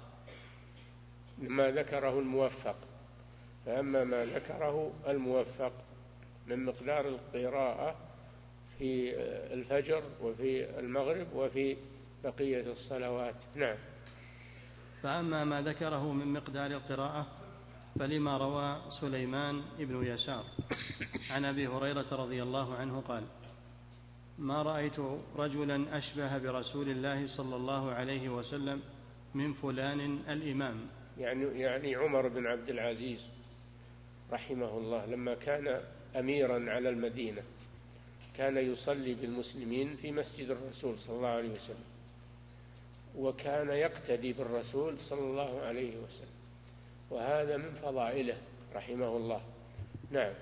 ما ذكره الموفق فأما ما ذكره الموفق من مقدار القراءة في الفجر وفي المغرب وفي بقية الصلوات. نعم. فأما ما ذكره من مقدار القراءة فلما روى سليمان بن يسار عن أبي هريرة رضي الله عنه قال: ما رأيت رجلا أشبه برسول الله صلى الله عليه وسلم من فلان الإمام. يعني يعني عمر بن عبد العزيز رحمه الله لما كان أميرا على المدينة كان يصلي بالمسلمين في مسجد الرسول صلى الله عليه وسلم، وكان يقتدي بالرسول صلى الله عليه وسلم، وهذا من فضائله رحمه الله. نعم.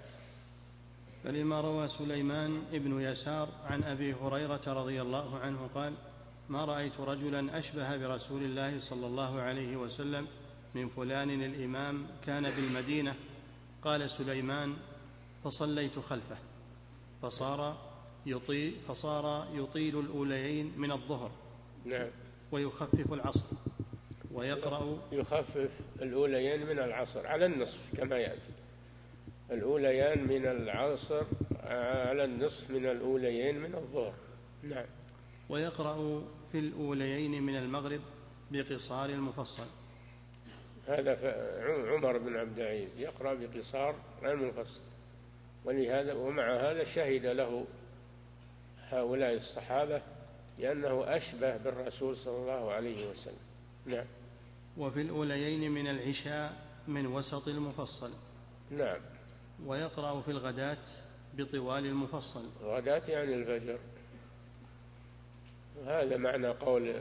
فلما روى سليمان بن يسار عن أبي هريرة رضي الله عنه قال: ما رأيت رجلا أشبه برسول الله صلى الله عليه وسلم من فلان الإمام كان بالمدينة. قال سليمان: فصليت خلفه فصار يطيل, فصار يطيل الأوليين من الظهر. نعم. ويخفف العصر ويقرأ يخفف الأوليين من العصر على النصف كما يأتي، الأوليان من العصر على النصف من الأوليين من الظهر. نعم. ويقرأ في الأوليين من المغرب بقصار المفصل. هذا عمر بن عبد العزيز يقرأ بقصار المفصل، ولهذا ومع هذا شهد له هؤلاء الصحابة لأنه أشبه بالرسول صلى الله عليه وسلم. نعم. وفي الأوليين من العشاء من وسط المفصل. نعم. ويقرأ في الغداة بطوال المفصل. الغداة يعني الفجر. هذا معنى قول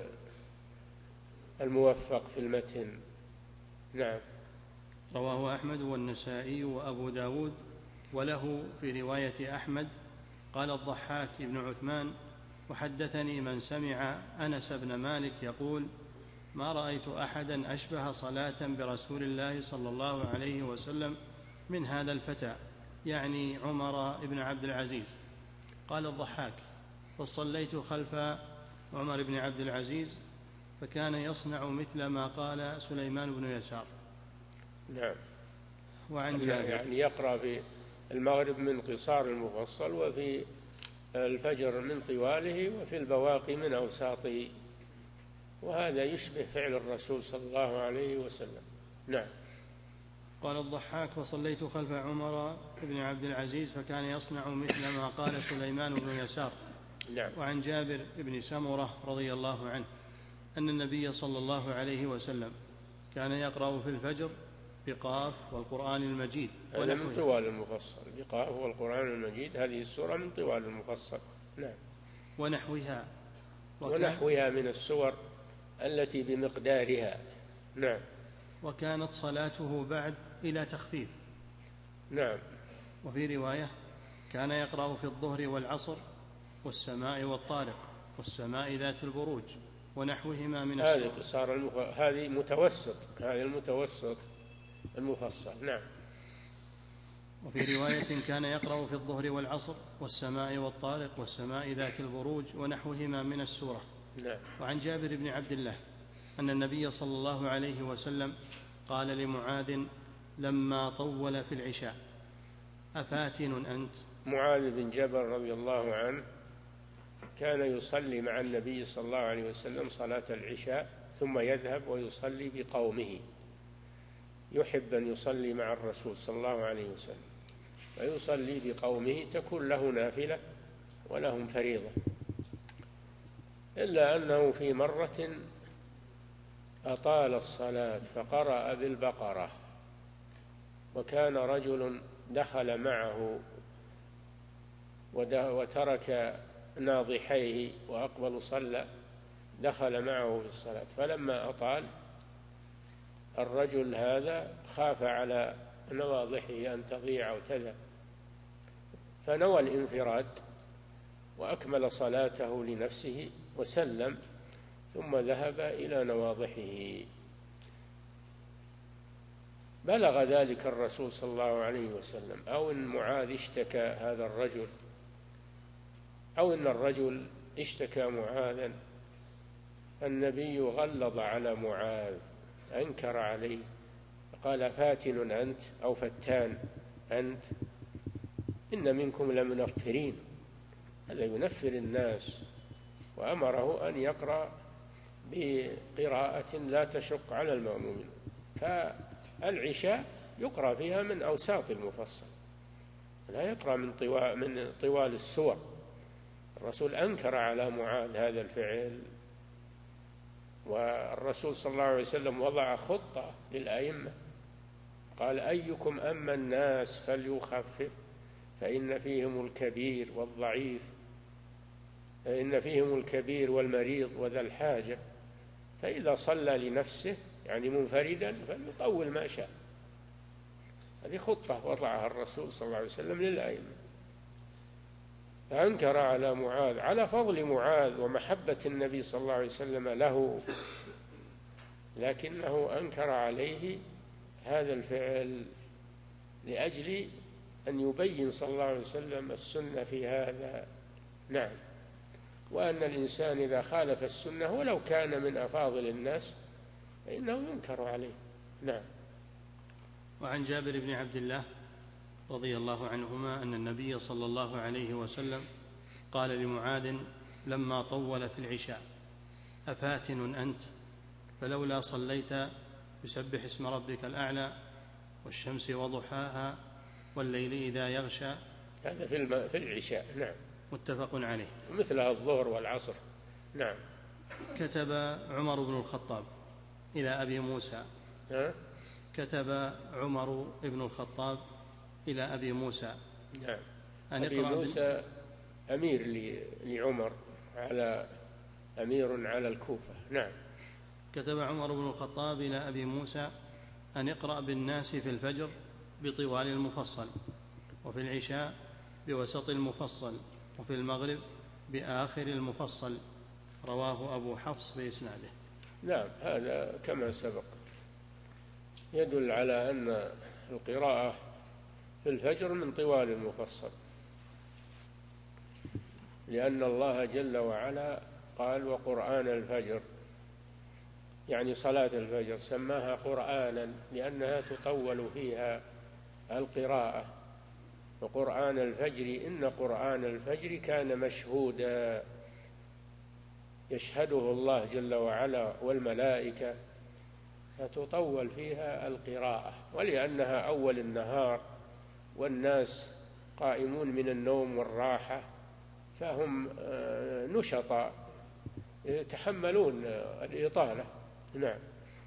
الموفق في المتن. نعم. رواه أحمد والنسائي وأبو داود. وله في رواية أحمد قال الضحاك بن عثمان: وحدثني من سمع أنس بن مالك يقول: ما رأيت أحدا أشبه صلاة برسول الله صلى الله عليه وسلم من هذا الفتى، يعني عمر بن عبد العزيز. قال الضحاك: فصليت خلف عمر بن عبد العزيز فكان يصنع مثل ما قال سليمان بن يسار. نعم. وعن جابر يعني يقرأ في المغرب من قصار المفصل، وفي الفجر من طواله، وفي البواقي من أوساطه، وهذا يشبه فعل الرسول صلى الله عليه وسلم. نعم. قال الضحاك: وصليت خلف عمر بن عبد العزيز فكان يصنع مثل ما قال سليمان بن يسار. نعم. وعن جابر بن سمرة رضي الله عنه أن النبي صلى الله عليه وسلم كان يقرأ في الفجر بقاف والقرآن المجيد. هذا من طوال المفصل، بقاف والقرآن المجيد، هذه السورة من طوال المفصل. نعم. ونحوها ونحوها من السور التي بمقدارها. نعم. وكانت صلاته بعد إلى تخفيف. نعم. وفي رواية: كان يقرأ في الظهر والعصر والسماء والطارق والسماء ذات البروج ونحوهما من السور. هذه قصار المف... هذه متوسط، هذه المتوسط المفصل. نعم. وفي رواية: كان يقرأ في الظهر والعصر والسماء والطارق والسماء ذات البروج ونحوهما من السورة. نعم. وعن جابر بن عبد الله أن النبي صلى الله عليه وسلم قال لمعاذ لما طول في العشاء: أفاتن أنت؟ معاذ بن جبل رضي الله عنه كان يصلي مع النبي صلى الله عليه وسلم صلاة العشاء ثم يذهب ويصلي بقومه، يحب أن يصلي مع الرسول صلى الله عليه وسلم ويصلي بقومه، تكون له نافلة ولهم فريضة. إلا أنه في مرة أطال الصلاة فقرأ بالبقرة، وكان رجل دخل معه وترك ناضحيه وأقبل صلى، دخل معه في الصلاة، فلما أطال الرجل هذا خاف على نواضحه أن تضيع أو تذهب، فنوى الانفراد وأكمل صلاته لنفسه وسلم، ثم ذهب إلى نواضحه. بلغ ذلك الرسول صلى الله عليه وسلم، أو إن معاذ اشتكى هذا الرجل، أو إن الرجل اشتكى معاذا، النبي غلظ على معاذ، أنكر عليه، قال: فاتن أنت أو فتان أنت؟ إن منكم لمنفرين، هذا ينفر الناس، وأمره أن يقرأ بقراءة لا تشق على المأمومين. فالعشاء يقرأ فيها من أوساط المفصل، لا يقرأ من طوال, من طوال السور. الرسول أنكر على معاذ هذا الفعل، والرسول صلى الله عليه وسلم وضع خطة للأئمة، قال: أيكم أما الناس فليخفف فإن فيهم الكبير والضعيف، فإن فيهم الكبير والمريض وذا الحاجة، فإذا صلى لنفسه يعني منفردا فليطول ما شاء. هذه خطة وضعها الرسول صلى الله عليه وسلم للأئمة. فأنكر على معاذ، على فضل معاذ ومحبة النبي صلى الله عليه وسلم له، لكنه أنكر عليه هذا الفعل لأجل أن يبين صلى الله عليه وسلم السنة في هذا. نعم. وأن الإنسان إذا خالف السنة ولو كان من أفاضل الناس فإنه ينكر عليه. نعم. وعن جابر بن عبد الله رضي الله عنهما أن النبي صلى الله عليه وسلم قال لمعاذ لما طول في العشاء: أفاتن أنت؟ فلولا صليت بسبح اسم ربك الأعلى والشمس وضحاها والليل إذا يغشى. هذا في, الم... في العشاء. نعم. متفق عليه. مثلها الظهر والعصر. نعم. كتب عمر بن الخطاب إلى أبي موسى ها؟ كتب عمر بن الخطاب إلى أبي موسى. نعم. أبي موسى أمير لعمر، على أمير على الكوفة. نعم. كتب عمر بن الخطاب إلى أبي موسى أن اقرأ بالناس في الفجر بطوال المفصل، وفي العشاء بوسط المفصل، وفي المغرب بآخر المفصل. رواه أبو حفص بإسناده. نعم. هذا كما سبق يدل على أن القراءة في الفجر من طوال المفصل، لأن الله جل وعلا قال: وقرآن الفجر، يعني صلاة الفجر سماها قرآنا لأنها تطول فيها القراءة. وقرآن الفجر إن قرآن الفجر كان مشهودا، يشهده الله جل وعلا والملائكة، فتطول فيها القراءة. ولأنها أول النهار والناس قائمون من النوم والراحة، فهم نشطاء يتحملون الإطالة. نعم.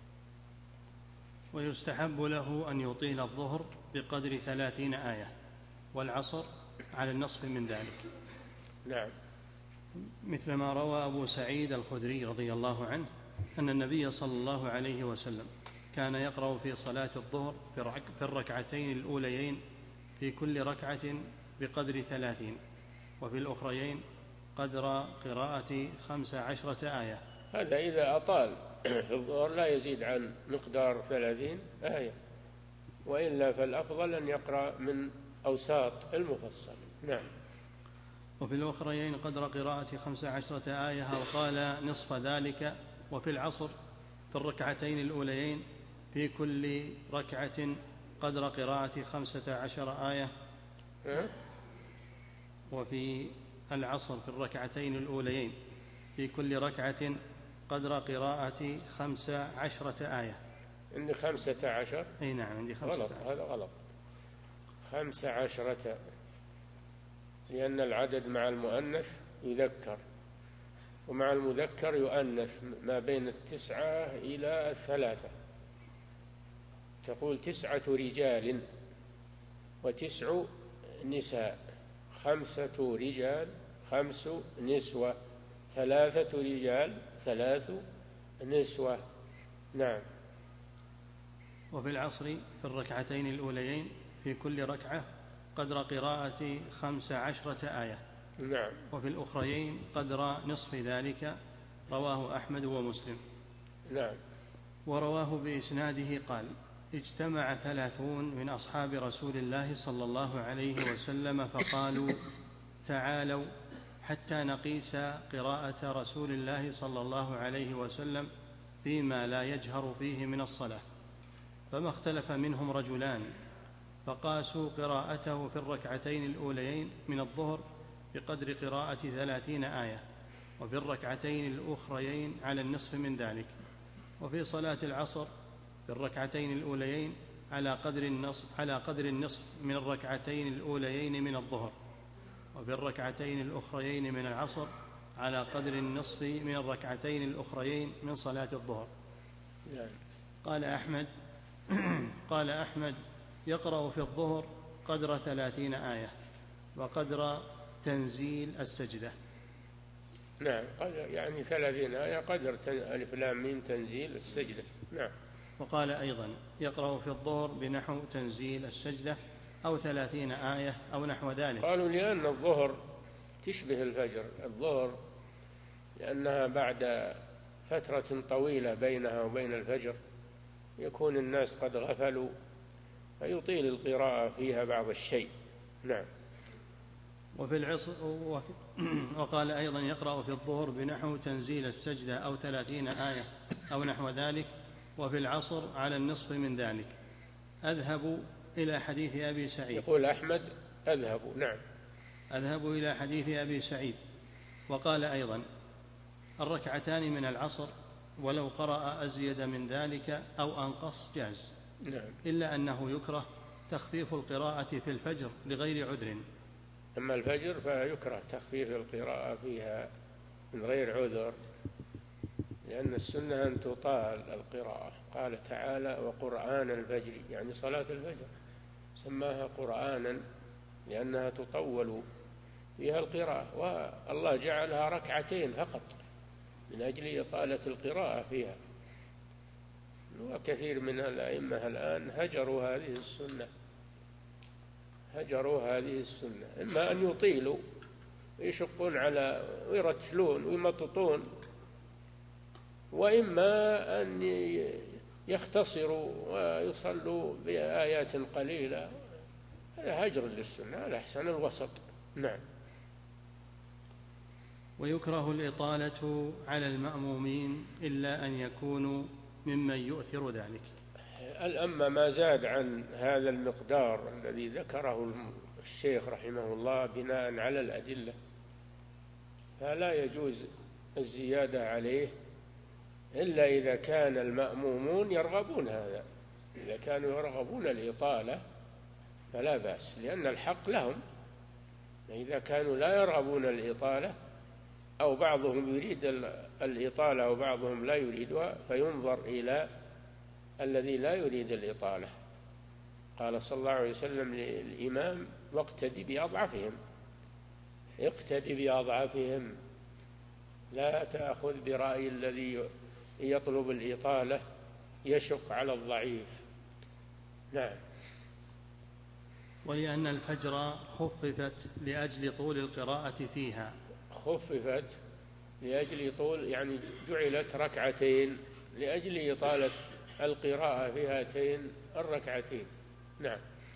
ويستحب له أن يطيل الظهر بقدر ثلاثين آية، والعصر على النصف من ذلك. نعم. مثل ما روى أبو سعيد الخدري رضي الله عنه أن النبي صلى الله عليه وسلم كان يقرأ في صلاة الظهر في الركعتين الأوليين في كل ركعة بقدر ثلاثين، وفي الأخريين قدر قراءة خمس عشرة آية. هذا إذا أطال في الظهر لا يزيد عن مقدار ثلاثين آية، وإلا فالأفضل أن يقرأ من أوساط المفصل. نعم. وفي الأخريين قدر قراءة خمس عشرة آية، وقال نصف ذلك. وفي العصر في الركعتين الأوليين في كل ركعة قدر قراءة خمسة عشر آية. وفي العصر في الركعتين الأوليين في كل ركعة قدر قراءة خمس عشرة آية. عندي خمسة عشر. أي نعم، عندي خمسة غلط. عشر. هذا غلط. خمس عشرة، لأن العدد مع المؤنث يذكر ومع المذكر يؤنث ما بين التسعة إلى الثلاثة. تقول تسعة رجال وتسع نساء، خمسة رجال خمس نسوة، ثلاثة رجال ثلاث نسوة. نعم. وفي العصر في الركعتين الأوليين في كل ركعة قدر قراءة خمس عشرة آية. نعم. وفي الأخريين قدر نصف ذلك. رواه أحمد ومسلم. نعم. ورواه بإسناده قال: اجتمع ثلاثون من أصحاب رسول الله صلى الله عليه وسلم فقالوا: تعالوا حتى نقيس قراءة رسول الله صلى الله عليه وسلم فيما لا يجهر فيه من الصلاة. فما اختلف منهم رجلان، فقاسوا قراءته في الركعتين الأوليين من الظهر بقدر قراءة ثلاثين آية، وفي الركعتين الأخريين على النصف من ذلك، وفي صلاة العصر في الركعتين الأوليين على قدر النصف, على قدر النصف من الركعتين الأوليين من الظهر، وفي الركعتين الأخريين من العصر على قدر النصف من الركعتين الأخريين من صلاة الظهر. قال أحمد قال أحمد يقرأ في الظهر قدر ثلاثين آية وقدر تنزيل السجدة. نعم. يعني ثلاثين آية قدر ألف لام ميم تنزيل السجدة. نعم. وقال أيضا يقرأ في الظهر بنحو تنزيل السجدة أو ثلاثين آية أو نحو ذلك. قالوا لأن الظهر تشبه الفجر، الظهر لأنها بعد فترة طويلة بينها وبين الفجر يكون الناس قد غفلوا فيطيل القراءة فيها بعض الشيء. نعم. وفي العصر وفي وقال أيضا يقرأ في الظهر بنحو تنزيل السجدة أو ثلاثين آية أو نحو ذلك، وفي العصر على النصف من ذلك. أذهب إلى حديث أبي سعيد. يقول أحمد أذهب. نعم. أذهب إلى حديث أبي سعيد. وقال أيضا الركعتان من العصر ولو قرأ أزيد من ذلك أو أنقص جاز. نعم. إلا أنه يكره تخفيف القراءة في الفجر لغير عذر. أما الفجر فيكره تخفيف القراءة فيها من غير عذر، لأن السنة أن تطال القراءة. قال تعالى وقرآن الفجر، يعني صلاة الفجر سماها قرآنا لأنها تطول فيها القراءة، والله جعلها ركعتين فقط من أجل إطالة القراءة فيها. وكثير من الأئمة الآن هجروا هذه السنة هجروا هذه السنة إما أن يطيلوا ويشقون على ويرتلون ويمططون، وإما أن يختصروا ويصلوا بآيات قليلة. هذا هجر للسنة، هذا أحسن الوسط. نعم. ويكره الإطالة على المأمومين إلا أن يكونوا ممن يؤثر ذلك. أما ما زاد عن هذا المقدار الذي ذكره الشيخ رحمه الله بناء على الأدلة فلا يجوز الزيادة عليه إلا إذا كان المأمومون يرغبون هذا. إذا كانوا يرغبون الإطالة فلا بأس، لأن الحق لهم. إذا كانوا لا يرغبون الإطالة أو بعضهم يريد الإطالة وبعضهم لا يريدها فينظر إلى الذي لا يريد الإطالة. قال صلى الله عليه وسلم للإمام واقتدي بأضعفهم، اقتدي بأضعفهم، لا تأخذ برأي الذي يطلب الإطالة يشق على الضعيف. نعم. ولأن الفجر خففت لأجل طول القراءة فيها. خففت لأجل طول، يعني جعلت ركعتين لأجل إطالة القراءة في هاتين الركعتين. نعم.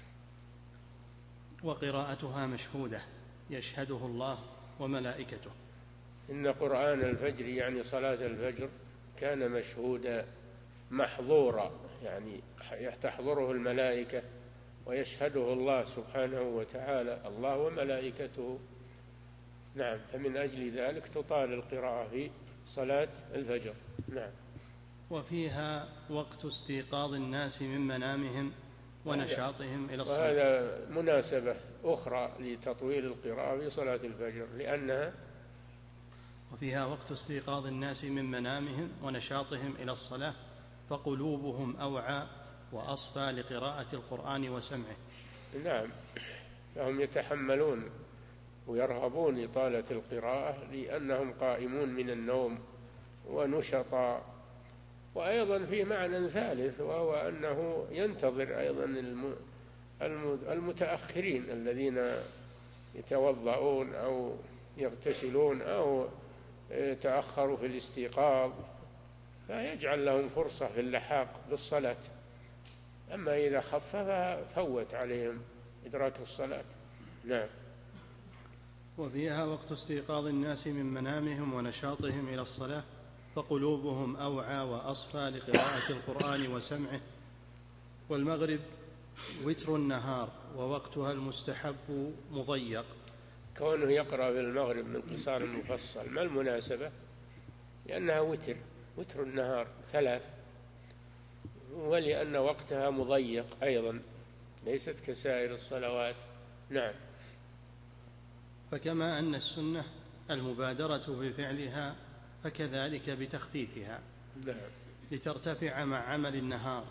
وقراءتها مشهودة يشهده الله وملائكته. إن قرآن الفجر يعني صلاة الفجر كان مشهودا محظورا، يعني تحضره الملائكة ويشهده الله سبحانه وتعالى، الله وملائكته. نعم. فمن أجل ذلك تطال القراءة في صلاة الفجر. نعم. وفيها وقت استيقاظ الناس من منامهم ونشاطهم إلى الصلاة. وهذا مناسبة أخرى لتطويل القراءة في صلاة الفجر، لأنها وفيها وقت استيقاظ الناس من منامهم ونشاطهم إلى الصلاة فقلوبهم أوعى وأصفى لقراءة القرآن وسمعه. نعم. فهم يتحملون ويرغبون إطالة القراءة لأنهم قائمون من النوم ونشطا. وأيضا في معنى ثالث، وهو أنه ينتظر أيضا المتأخرين الذين يتوضؤون أو يغتسلون أو تأخروا في الاستيقاظ، فيجعل لهم فرصة في اللحاق بالصلاة. أما إذا خفف فوت عليهم إدراك الصلاة. نعم. وفيها وقت استيقاظ الناس من منامهم ونشاطهم إلى الصلاة فقلوبهم أوعى وأصفى لقراءة القرآن وسمعه. والمغرب وتر النهار ووقتها المستحب مضيق. كونه يقرأ في المغرب من قصار مفصل، ما المناسبة؟ لأنها وتر وتر النهار ثلاث، ولأن وقتها مضيق أيضا ليست كسائر الصلوات. نعم. فكما أن السنة المبادرة بفعلها فكذلك بتخفيفها. نعم. لترتفع مع عمل النهار،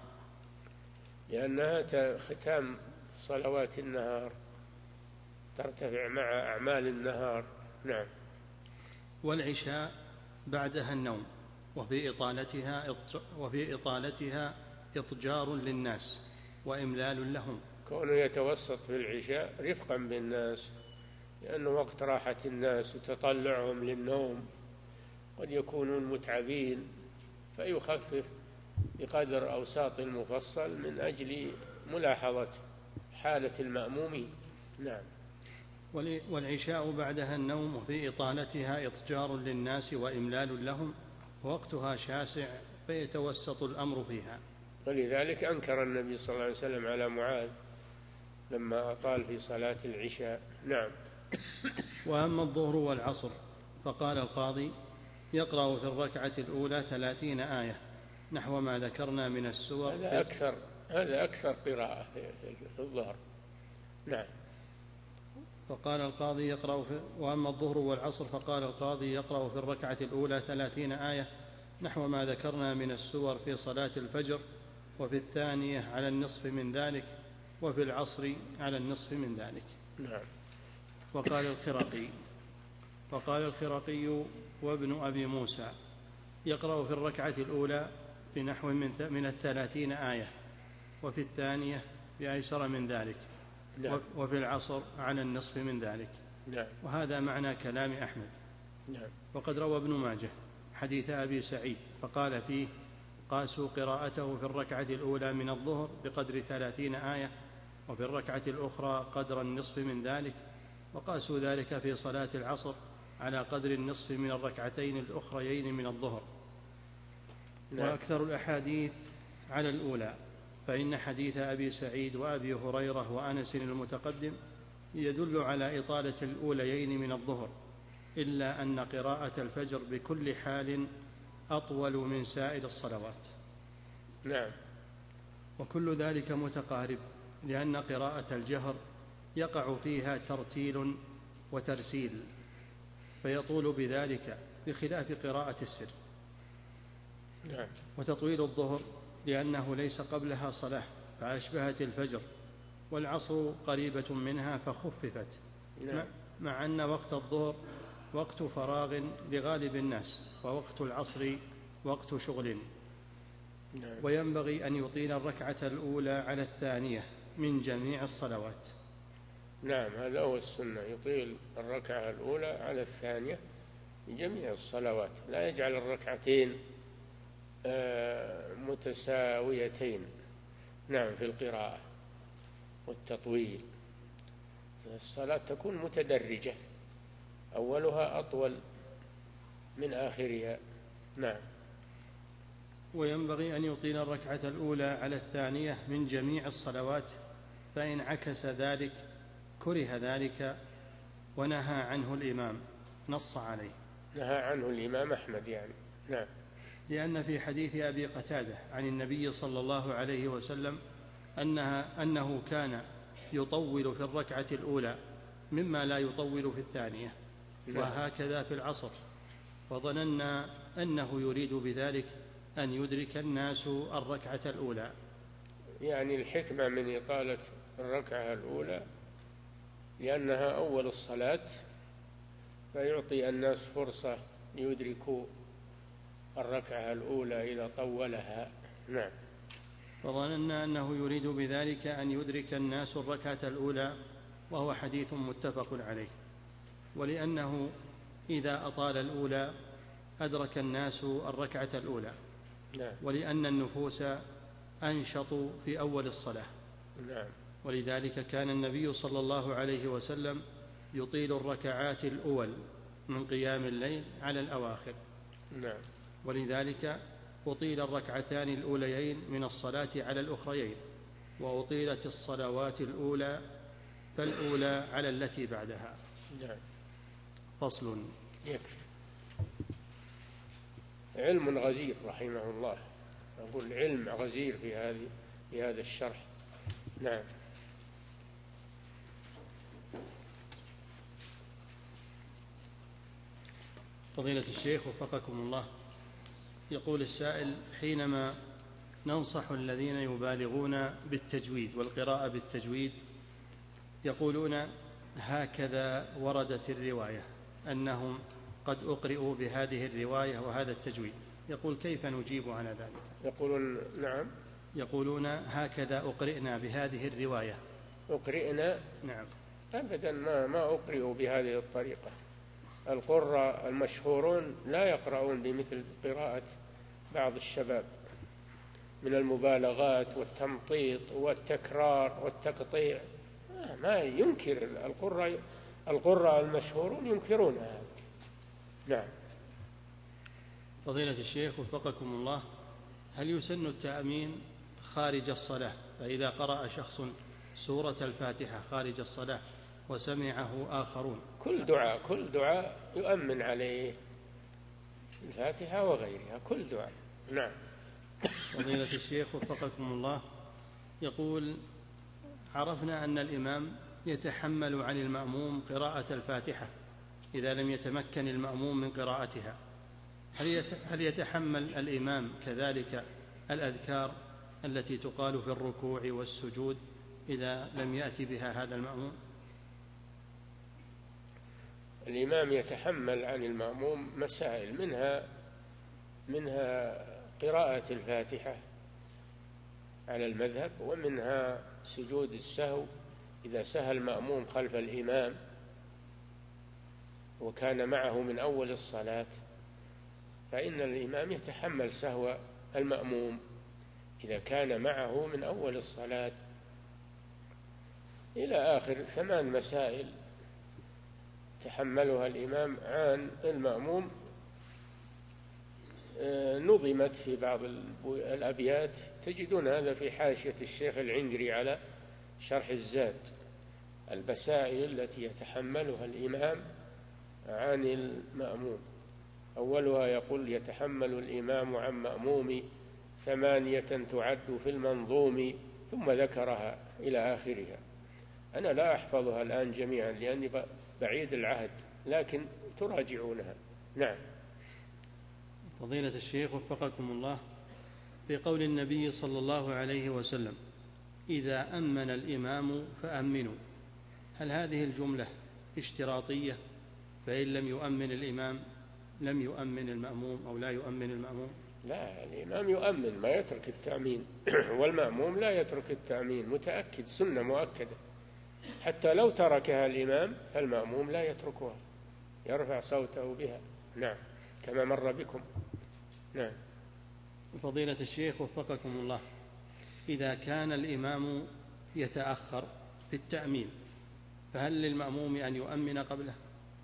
لأنها ختام صلوات النهار ترتفع مع أعمال النهار. نعم. والعشاء بعدها النوم، وفي إطالتها وفي إطالتها إضجار للناس وإملال لهم. كونه يتوسط في العشاء رفقا بالناس، لأنه وقت راحة الناس وتطلعهم للنوم، قد يكونون متعبين فيخفف بقدر أوساط المفصل من أجل ملاحظة حالة المأمومين. نعم. والعشاء بعدها النوم في إطالتها إضجار للناس وإملال لهم، ووقتها شاسع فيتوسط الأمر فيها. ولذلك أنكر النبي صلى الله عليه وسلم على معاذ لما أطال في صلاة العشاء. نعم. وأما الظهر والعصر فقال القاضي: يقرأ في الركعة الأولى ثلاثين آية نحو ما ذكرنا من السور. هذا أكثر هذا أكثر قراءة في الظهر. نعم. فقال القاضي يقرأ في وأما الظهر والعصر فقال القاضي يقرأ في الركعة الأولى ثلاثين آية نحو ما ذكرنا من السور في صلاة الفجر، وفي الثانية على النصف من ذلك، وفي العصر على النصف من ذلك. نعم. وقال الخرقي وقال الخرقي وابن أبي موسى: يقرأ في الركعة الأولى بنحو من الثلاثين آية، وفي الثانية بأيسر من ذلك. نعم. وفي العصر على النصف من ذلك. نعم. وهذا معنى كلام أحمد. نعم. وقد روى ابن ماجه حديث أبي سعيد فقال فيه: قاسوا قراءته في الركعة الأولى من الظهر بقدر ثلاثين آية، وفي الركعة الأخرى قدر النصف من ذلك، وقاسوا ذلك في صلاة العصر على قدر النصف من الركعتين الأخريين من الظهر. نعم. وأكثر الأحاديث على الأولى، فإن حديث أبي سعيد وأبي هريرة وأنس المتقدم يدل على إطالة الأوليين من الظهر، إلا أن قراءة الفجر بكل حال أطول من سائر الصلوات. نعم. وكل ذلك متقارب، لأن قراءة الجهر يقع فيها ترتيل وترسيل فيطول بذلك بخلاف قراءة السر. نعم. وتطويل الظهر لأنه ليس قبلها صلاة فأشبهت الفجر، والعصر قريبة منها فخففت. نعم. مع أن وقت الظهر وقت فراغ لغالب الناس، ووقت العصر وقت شغل. نعم. وينبغي أن يطيل الركعة الأولى على الثانية من جميع الصلوات. نعم، هذا هو السنة، يطيل الركعة الأولى على الثانية من جميع الصلوات، لا يجعل الركعتين متساويتين. نعم، في القراءة والتطويل. الصلاة تكون متدرجة، أولها أطول من آخرها. نعم. وينبغي أن يطيل الركعة الأولى على الثانية من جميع الصلوات، فإن عكس ذلك كره ذلك ونهى عنه الإمام، نص عليه. نهى عنه الإمام أحمد يعني. نعم. لأن في حديث أبي قتادة عن النبي صلى الله عليه وسلم أنها أنه كان يطول في الركعة الأولى مما لا يطول في الثانية. نعم. وهكذا في العصر، وظننا أنه يريد بذلك أن يدرك الناس الركعة الأولى. يعني الحكمة من إطالة الركعة الأولى لأنها أول الصلاة، فيعطي الناس فرصة يدركوا الركعة الأولى إذا طولها. نعم. وظننا أنه يريد بذلك أن يدرك الناس الركعة الأولى، وهو حديث متفق عليه. ولأنه إذا أطال الأولى أدرك الناس الركعة الأولى. نعم. ولأن النفوس أنشط في أول الصلاة. نعم. ولذلك كان النبي صلى الله عليه وسلم يطيل الركعات الأول من قيام الليل على الأواخر. نعم. ولذلك أطيل الركعتان الأوليين من الصلاة على الأخريين، وأطيلت الصلوات الأولى فالأولى على التي بعدها. نعم. فصل. يكفي. علم غزير رحمه الله، أقول علم غزير في هذه في هذا الشرح. نعم. فضيلة الشيخ وفقكم الله، يقول السائل: حينما ننصح الذين يبالغون بالتجويد والقراءة بالتجويد يقولون هكذا وردت الرواية أنهم قد أقرئوا بهذه الرواية وهذا التجويد، يقول كيف نجيب على ذلك؟ يقولون نعم يقولون هكذا أقرئنا بهذه الرواية. أقرئنا؟ نعم. أبدا، ما ما أقرئوا بهذه الطريقة. القراء المشهورون لا يقرؤون بمثل قراءة بعض الشباب من المبالغات والتمطيط والتكرار والتقطيع. ما ينكر القراء القراء المشهورون ينكرون هذا. نعم. فضيلة الشيخ وفقكم الله، هل يسن التأمين خارج الصلاة؟ فإذا قرأ شخص سورة الفاتحة خارج الصلاة وسمعه آخرون، كل دعاء كل دعاء يؤمن عليه، الفاتحة وغيرها كل دعاء. نعم. فضيلة الشيخ وفقكم الله، يقول: عرفنا أن الإمام يتحمل عن المأموم قراءة الفاتحة إذا لم يتمكن المأموم من قراءتها، هل يتحمل الإمام كذلك الأذكار التي تقال في الركوع والسجود إذا لم يأتي بها هذا المأموم؟ الإمام يتحمل عن المأموم مسائل، منها منها قراءة الفاتحة على المذهب، ومنها سجود السهو إذا سهى المأموم خلف الإمام وكان معه من أول الصلاة، فإن الإمام يتحمل سهو المأموم إذا كان معه من أول الصلاة إلى آخر ثمان مسائل تحملها الإمام عن المأموم، نظمت في بعض الأبيات، تجدون هذا في حاشية الشيخ العنقري على شرح الزاد، البسائل التي يتحملها الإمام عن المأموم. أولها يقول: يتحمل الإمام عن مأموم ثمانية تعد في المنظوم، ثم ذكرها إلى آخرها. أنا لا أحفظها الآن جميعا لأني بعيد العهد، لكن تراجعونها. نعم. فضيلة الشيخ وفقكم الله، في قول النبي صلى الله عليه وسلم: إذا أمن الإمام فأمنوا، هل هذه الجملة اشتراطية؟ فإن لم يؤمن الإمام لم يؤمن المأموم أو لا يؤمن المأموم؟ لا، الإمام يؤمن ما يترك التأمين والمأموم لا يترك التأمين، متأكد، سنة مؤكدة، حتى لو تركها الإمام فالمأموم لا يتركها، يرفع صوته بها. نعم، كما مر بكم. نعم. فضيلة الشيخ وفقكم الله، إذا كان الإمام يتأخر في التأمين فهل للمأموم أن يؤمن قبله؟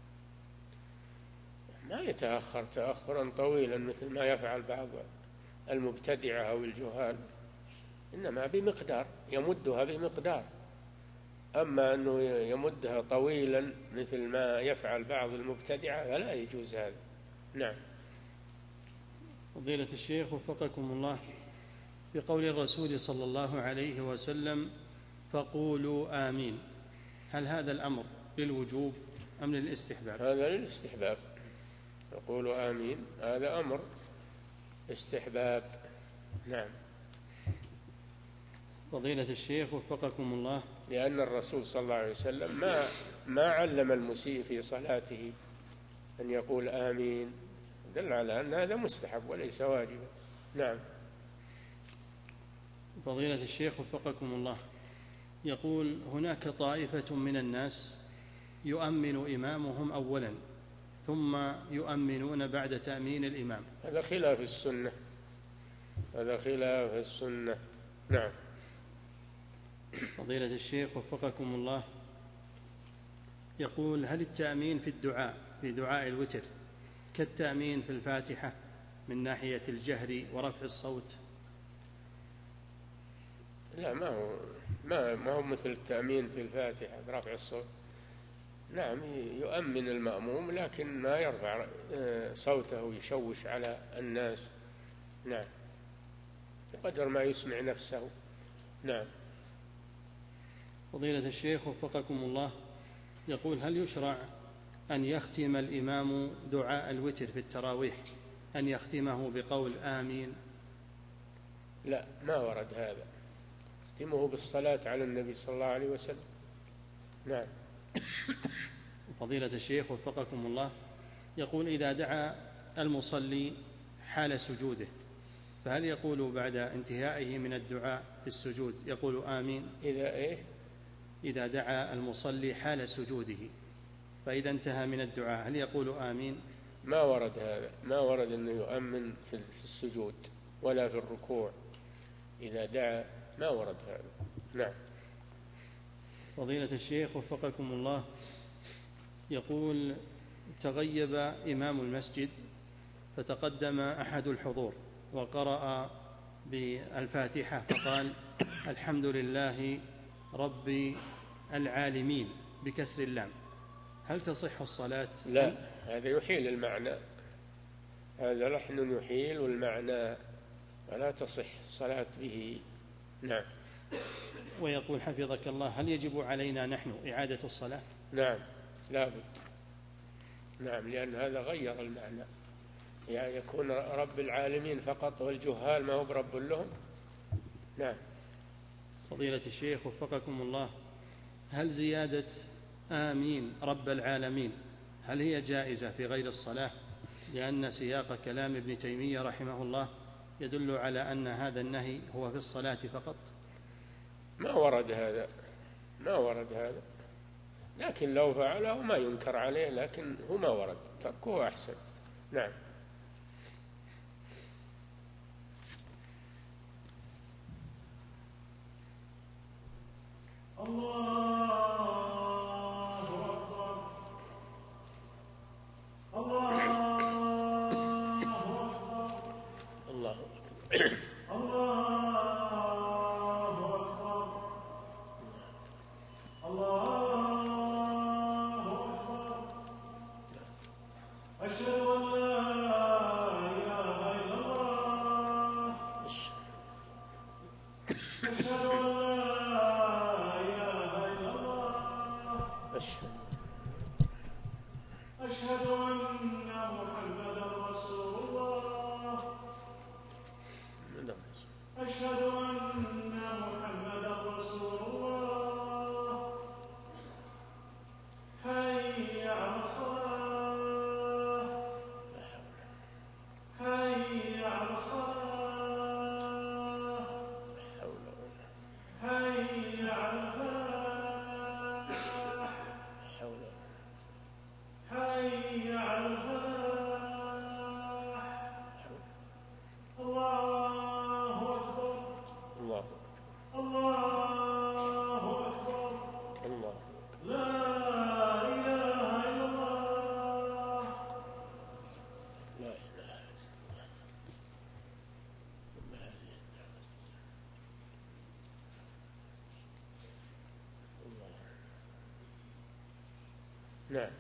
ما يتأخر تأخرا طويلا مثل ما يفعل بعض المبتدعة أو الجهال، إنما بمقدار، يمدها بمقدار. أما أنه يمدها طويلا مثل ما يفعل بعض المبتدعة فلا يجوز هذا. نعم. فضيلة الشيخ وفقكم الله، بقول الرسول صلى الله عليه وسلم: فقولوا آمين، هل هذا الأمر للوجوب أم للاستحباب؟ هذا للاستحباب، فقولوا آمين هذا أمر استحباب. نعم. فضيلة الشيخ وفقكم الله، لأن الرسول صلى الله عليه وسلم ما ما علم المسيء في صلاته أن يقول آمين، دل على أن هذا مستحب وليس واجبا. نعم. فضيلة الشيخ وفقكم الله، يقول: هناك طائفة من الناس يؤمن إمامهم أولا ثم يؤمنون بعد تأمين الإمام، هذا خلاف السنة، هذا خلاف السنة. نعم. فضيلة الشيخ وفقكم الله، يقول: هل التأمين في الدعاء في دعاء الوتر كالتأمين في الفاتحة من ناحية الجهر ورفع الصوت؟ لا، ما هو ما ما هو مثل التأمين في الفاتحة برفع الصوت. نعم، يؤمن المأموم لكن ما يرفع صوته ويشوش على الناس. نعم، بقدر ما يسمع نفسه. نعم. فضيلة الشيخ وفقكم الله، يقول: هل يشرع أن يختم الإمام دعاء الوتر في التراويح أن يختمه بقول آمين؟ لا، ما ورد هذا، يختمه بالصلاة على النبي صلى الله عليه وسلم. نعم. فضيلة الشيخ وفقكم الله، يقول: إذا دعا المصلي حال سجوده فهل يقول بعد انتهائه من الدعاء في السجود يقول آمين؟ إذا إيه؟ إذا دعا المصلي حال سجوده فإذا انتهى من الدعاء هل يقول آمين؟ ما ورد هذا، ما ورد أنه يؤمن في السجود ولا في الركوع إذا دعا، ما ورد هذا. نعم. فضيلة الشيخ وفقكم الله، يقول: تغيب إمام المسجد فتقدم أحد الحضور وقرأ بالفاتحة فقال: الحمد لله رب العالمين بكسر اللام، هل تصح الصلاة؟ لا، هذا يحيل المعنى، هذا لحن يحيل المعنى ولا تصح الصلاة به. نعم. ويقول حفظك الله: هل يجب علينا نحن إعادة الصلاة؟ نعم، لا بد. نعم، لأن هذا غير المعنى، يعني يكون رب العالمين فقط والجهال ما هو برب لهم. نعم. فضيلة الشيخ وفقكم الله، هل زيادة آمين رب العالمين هل هي جائزة في غير الصلاة؟ لأن سياق كلام ابن تيمية رحمه الله يدل على أن هذا النهي هو في الصلاة فقط. ما ورد هذا، ما ورد هذا، لكن لو فعله ما ينكر عليه، لكن هو ما ورد، تركه أحسن. نعم. الله أكبر، الله أكبر، الله أكبر، نعم.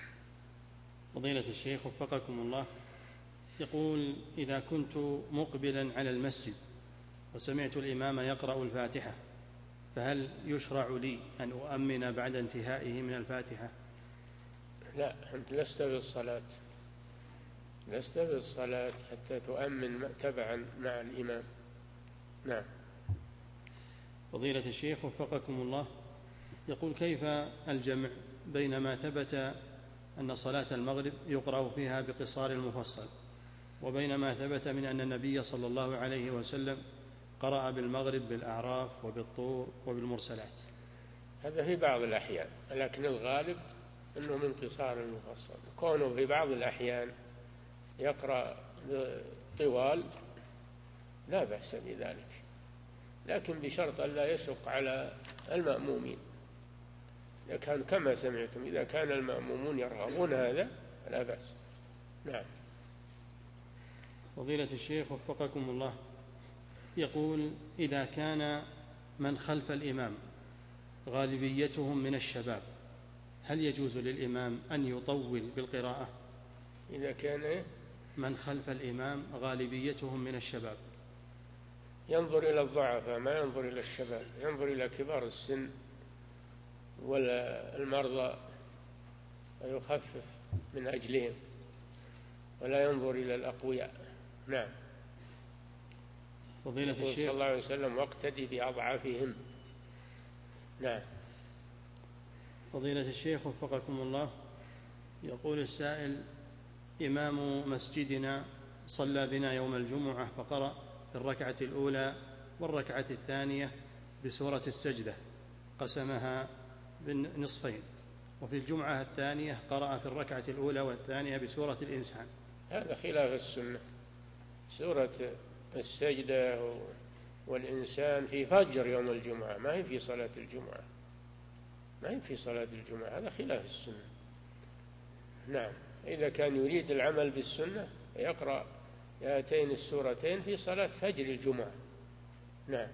فضيلة الشيخ وفقكم الله، يقول: إذا كنت مقبلا على المسجد وسمعت الإمام يقرأ الفاتحة فهل يشرع لي أن أؤمن بعد انتهائه من الفاتحة؟ لا، أنت لست بالصلاة، لست بالصلاة حتى تؤمن تبعا مع الإمام. نعم. فضيلة الشيخ وفقكم الله، يقول: كيف الجمع بين ما ثبت أن صلاة المغرب يقرأ فيها بقصار المفصل وبين ما ثبت من أن النبي صلى الله عليه وسلم قرأ بالمغرب بالأعراف وبالطور وبالمرسلات؟ هذا في بعض الأحيان، لكن الغالب أنه من قصار المفصل. كونه في بعض الأحيان يقرأ طوال لا بأس بذلك، لكن بشرط أن لا يشق على المأمومين. إذا كان كما سمعتم، إذا كان المأمومون يرغبون هذا فلا بأس. نعم. فضيلة الشيخ وفقكم الله، يقول: إذا كان من خلف الإمام غالبيتهم من الشباب هل يجوز للإمام أن يطول بالقراءة؟ إذا كان من خلف الإمام غالبيتهم من الشباب، ينظر إلى الضعفاء ما ينظر إلى الشباب، ينظر إلى كبار السن ولا المرضى ويخفف من أجلهم، ولا ينظر إلى الأقوياء. نعم. فضيلة الشيخ صلى الله عليه وسلم: واقتدي بأضعافهم. نعم. فضيلة الشيخ وفقكم الله، يقول السائل: إمام مسجدنا صلى بنا يوم الجمعة فقرأ في الركعة الأولى والركعة الثانية بسورة السجدة، قسمها بالنصفين وفي الجمعة الثانية قرأ في الركعة الأولى والثانية بسورة الإنسان. هذا خلاف السنة. سورة السجدة والإنسان في فجر يوم الجمعة، ما هي في صلاة الجمعة، ما هي في صلاة الجمعة، هذا خلاف السنة. نعم، إذا كان يريد العمل بالسنة يقرأ هاتين السورتين في صلاة فجر الجمعة. نعم.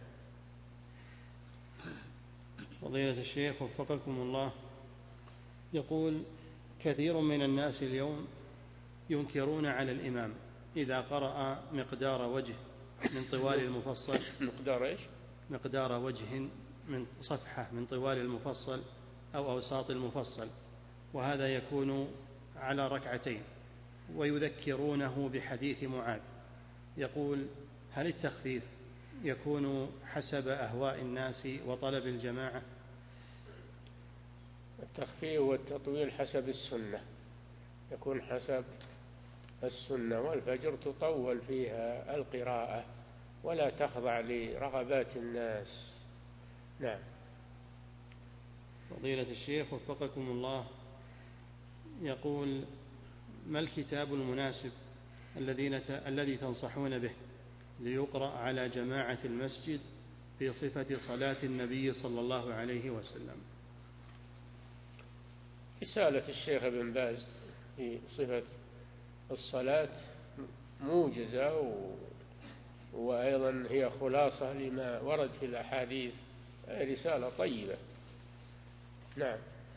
فضيلة الشيخ وفقكم الله، يقول: كثير من الناس اليوم ينكرون على الإمام إذا قرأ مقدار وجه من طوال المفصل مقدار إيش؟ مقدار وجه من صفحة من طوال المفصل أو أوساط المفصل، وهذا يكون على ركعتين، ويذكرونه بحديث معاذ. يقول: هل التخفيف يكون حسب أهواء الناس وطلب الجماعة؟ التخفيف والتطويل حسب السنة، يكون حسب السنة، والفجر تطول فيها القراءة ولا تخضع لرغبات الناس. نعم. فضيلة الشيخ وفقكم الله، يقول: ما الكتاب المناسب الذي تنصحون به ليقرأ على جماعة المسجد في صفة صلاة النبي صلى الله عليه وسلم؟ رسالة الشيخ ابن باز في صفة الصلاة موجزة و... وأيضا هي خلاصة لما ورد في الأحاديث، رسالة طيبة. نعم.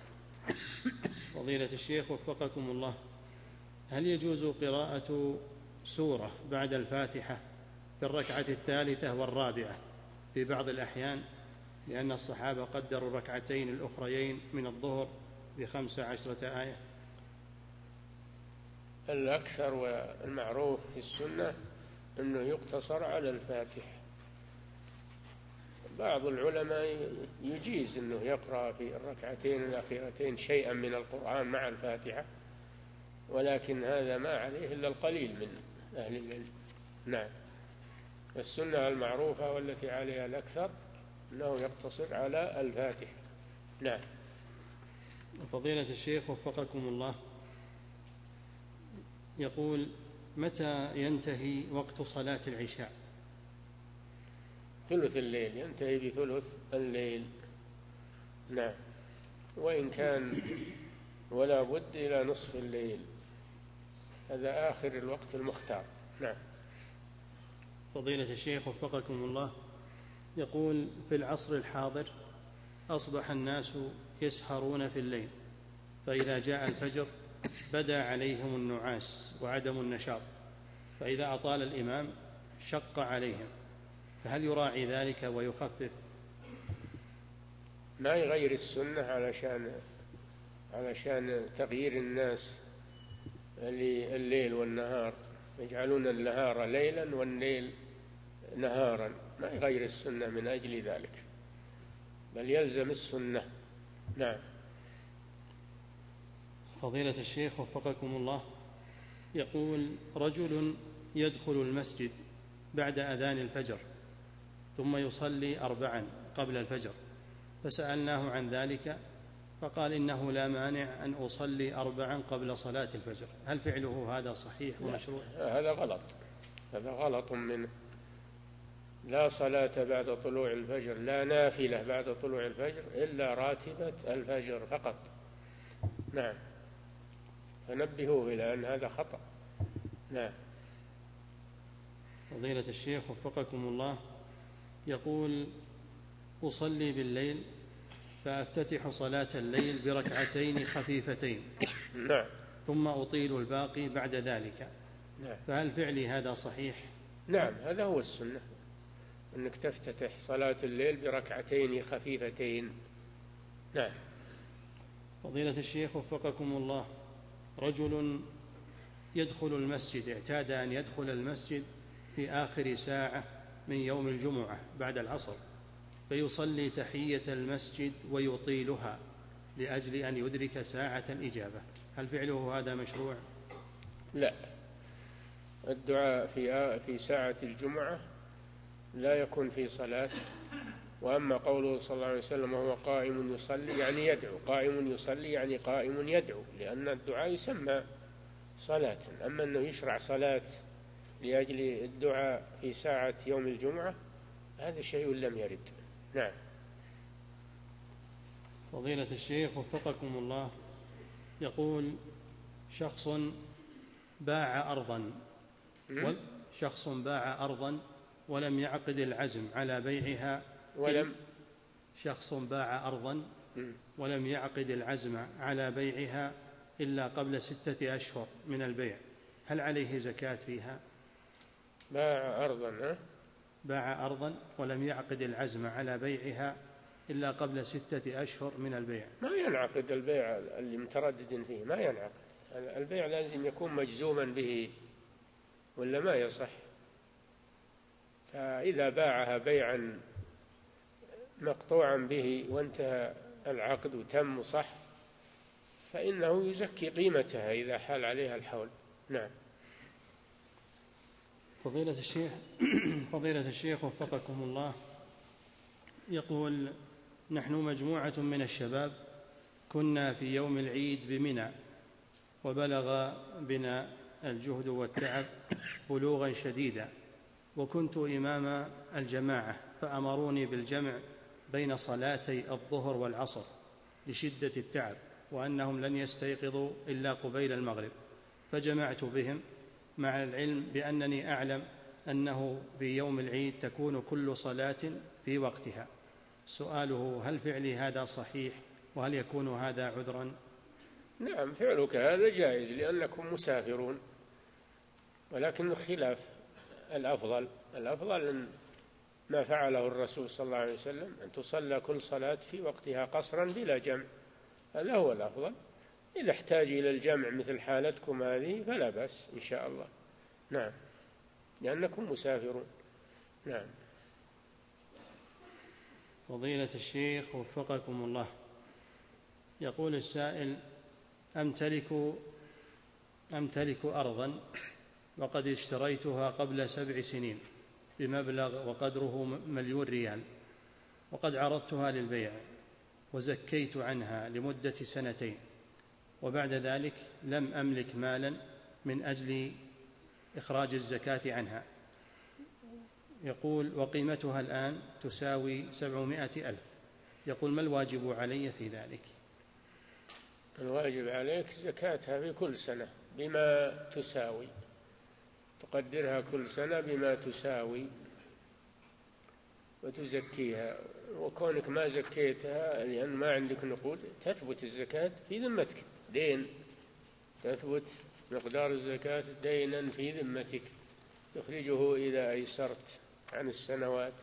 فضيلة الشيخ وفقكم الله، هل يجوز قراءة سورة بعد الفاتحة في الركعة الثالثة والرابعة في بعض الأحيان، لأن الصحابة قدروا الركعتين الأخريين من الظهر بخمس عشرة آية؟ الأكثر والمعروف في السنة أنه يقتصر على الفاتحة. بعض العلماء يجيز أنه يقرأ في الركعتين الأخيرتين شيئا من القرآن مع الفاتحة، ولكن هذا ما عليه إلا القليل من أهل العلم. نعم. السنة المعروفة والتي عليها الأكثر أنه يقتصر على الفاتحة. نعم. فضيلة الشيخ وفقكم الله، يقول: متى ينتهي وقت صلاة العشاء؟ ثلث الليل، ينتهي بثلث الليل. نعم. وإن كان ولا بد إلى نصف الليل، هذا آخر الوقت المختار. نعم. فضيلة الشيخ وفقكم الله، يقول: في العصر الحاضر أصبح الناس يسهرون في الليل، فإذا جاء الفجر بدا عليهم النعاس وعدم النشاط، فإذا أطال الإمام شق عليهم، فهل يراعي ذلك ويخفف؟ ما يغير السنة علشان علشان تغيير الناس الليل والنهار، يجعلون النهار ليلا والليل نهارا، ما يغير السنة من أجل ذلك، بل يلزم السنة. نعم. فضيلة الشيخ وفقكم الله، يقول: رجل يدخل المسجد بعد أذان الفجر ثم يصلي أربعا قبل الفجر، فسألناه عن ذلك فقال: إنه لا مانع أن أصلي أربعا قبل صلاة الفجر، هل فعله هذا صحيح ومشروع؟ هذا غلط، هذا غلط منه. لا صلاة بعد طلوع الفجر، لا نافلة بعد طلوع الفجر إلا راتبة الفجر فقط. نعم. فنبهوه إلى أن هذا خطأ. نعم. فضيلة الشيخ وفقكم الله، يقول: أصلي بالليل فأفتتح صلاة الليل بركعتين خفيفتين، نعم، ثم أطيل الباقي بعد ذلك، نعم. فهل فعلي هذا صحيح؟ نعم، هذا هو السنة، أنك تفتتح صلاة الليل بركعتين خفيفتين. نعم. فضيلة الشيخ وفقكم الله، رجل يدخل المسجد، اعتاد أن يدخل المسجد في آخر ساعة من يوم الجمعة بعد العصر، فيصلي تحية المسجد ويطيلها لأجل أن يدرك ساعة الإجابة، هل فعله هذا مشروع؟ لا، الدعاء في في ساعة الجمعة لا يكون في صلاة وأما قوله صلى الله عليه وسلم وهو قائم يصلي يعني يدعو، قائم يصلي يعني قائم يدعو، لأن الدعاء يسمى صلاة. أما أنه يشرع صلاة لأجل الدعاء في ساعة يوم الجمعة هذا شيء لم يرد. نعم. فضيلة الشيخ وفقكم الله، يقول شخص باع أرضا شخص باع أرضا ولم يعقد العزم على بيعها ولم شخص باع أرضا ولم يعقد العزم على بيعها إلا قبل ستة أشهر من البيع، هل عليه زكاة فيها؟ باع أرضا ها؟ باع أرضا ولم يعقد العزم على بيعها إلا قبل ستة أشهر من البيع. ما ينعقد البيع اللي متردد فيه، ما ينعقد البيع، لازم يكون مجزوما به ولا ما يصح. فإذا باعها بيعا مقطوعا به وانتهى العقد وتم صح فإنه يزكي قيمتها إذا حال عليها الحول. نعم. فضيلة الشيخ فضيلة الشيخ وفقكم الله، يقول نحن مجموعة من الشباب كنا في يوم العيد بمنى، وبلغ بنا الجهد والتعب بلوغا شديدا، وكنت إمام الجماعة فأمروني بالجمع بين صلاتي الظهر والعصر لشدة التعب، وأنهم لن يستيقظوا إلا قبيل المغرب، فجمعت بهم مع العلم بأنني أعلم أنه في يوم العيد تكون كل صلاة في وقتها. سؤاله هل فعلي هذا صحيح، وهل يكون هذا عذرا؟ نعم، فعلك هذا جائز لأنكم مسافرون، ولكن خلاف الأفضل. الأفضل أن ما فعله الرسول صلى الله عليه وسلم أن تصلى كل صلاة في وقتها قصرا بلا جمع، هذا هو الأفضل. إذا احتاج إلى الجمع مثل حالتكم هذه فلا بأس إن شاء الله. نعم، لأنكم مسافرون. نعم. فضيلة الشيخ وفقكم الله، يقول السائل أمتلك أمتلك أرضا وقد اشتريتها قبل سبع سنين بمبلغ وقدره مليون ريال، وقد عرضتها للبيع وزكيت عنها لمدة سنتين، وبعد ذلك لم أملك مالا من أجل إخراج الزكاة عنها. يقول وقيمتها الآن تساوي سبعمائة ألف، يقول ما الواجب علي في ذلك؟ الواجب عليك زكاتها في كل سنة بما تساوي، تقدرها كل سنة بما تساوي وتزكيها. وكونك ما زكيتها لأن ما عندك نقود تثبت الزكاة في ذمتك، دين تثبت مقدار الزكاة دينا في ذمتك تخرجه إذا أيسرت عن السنوات.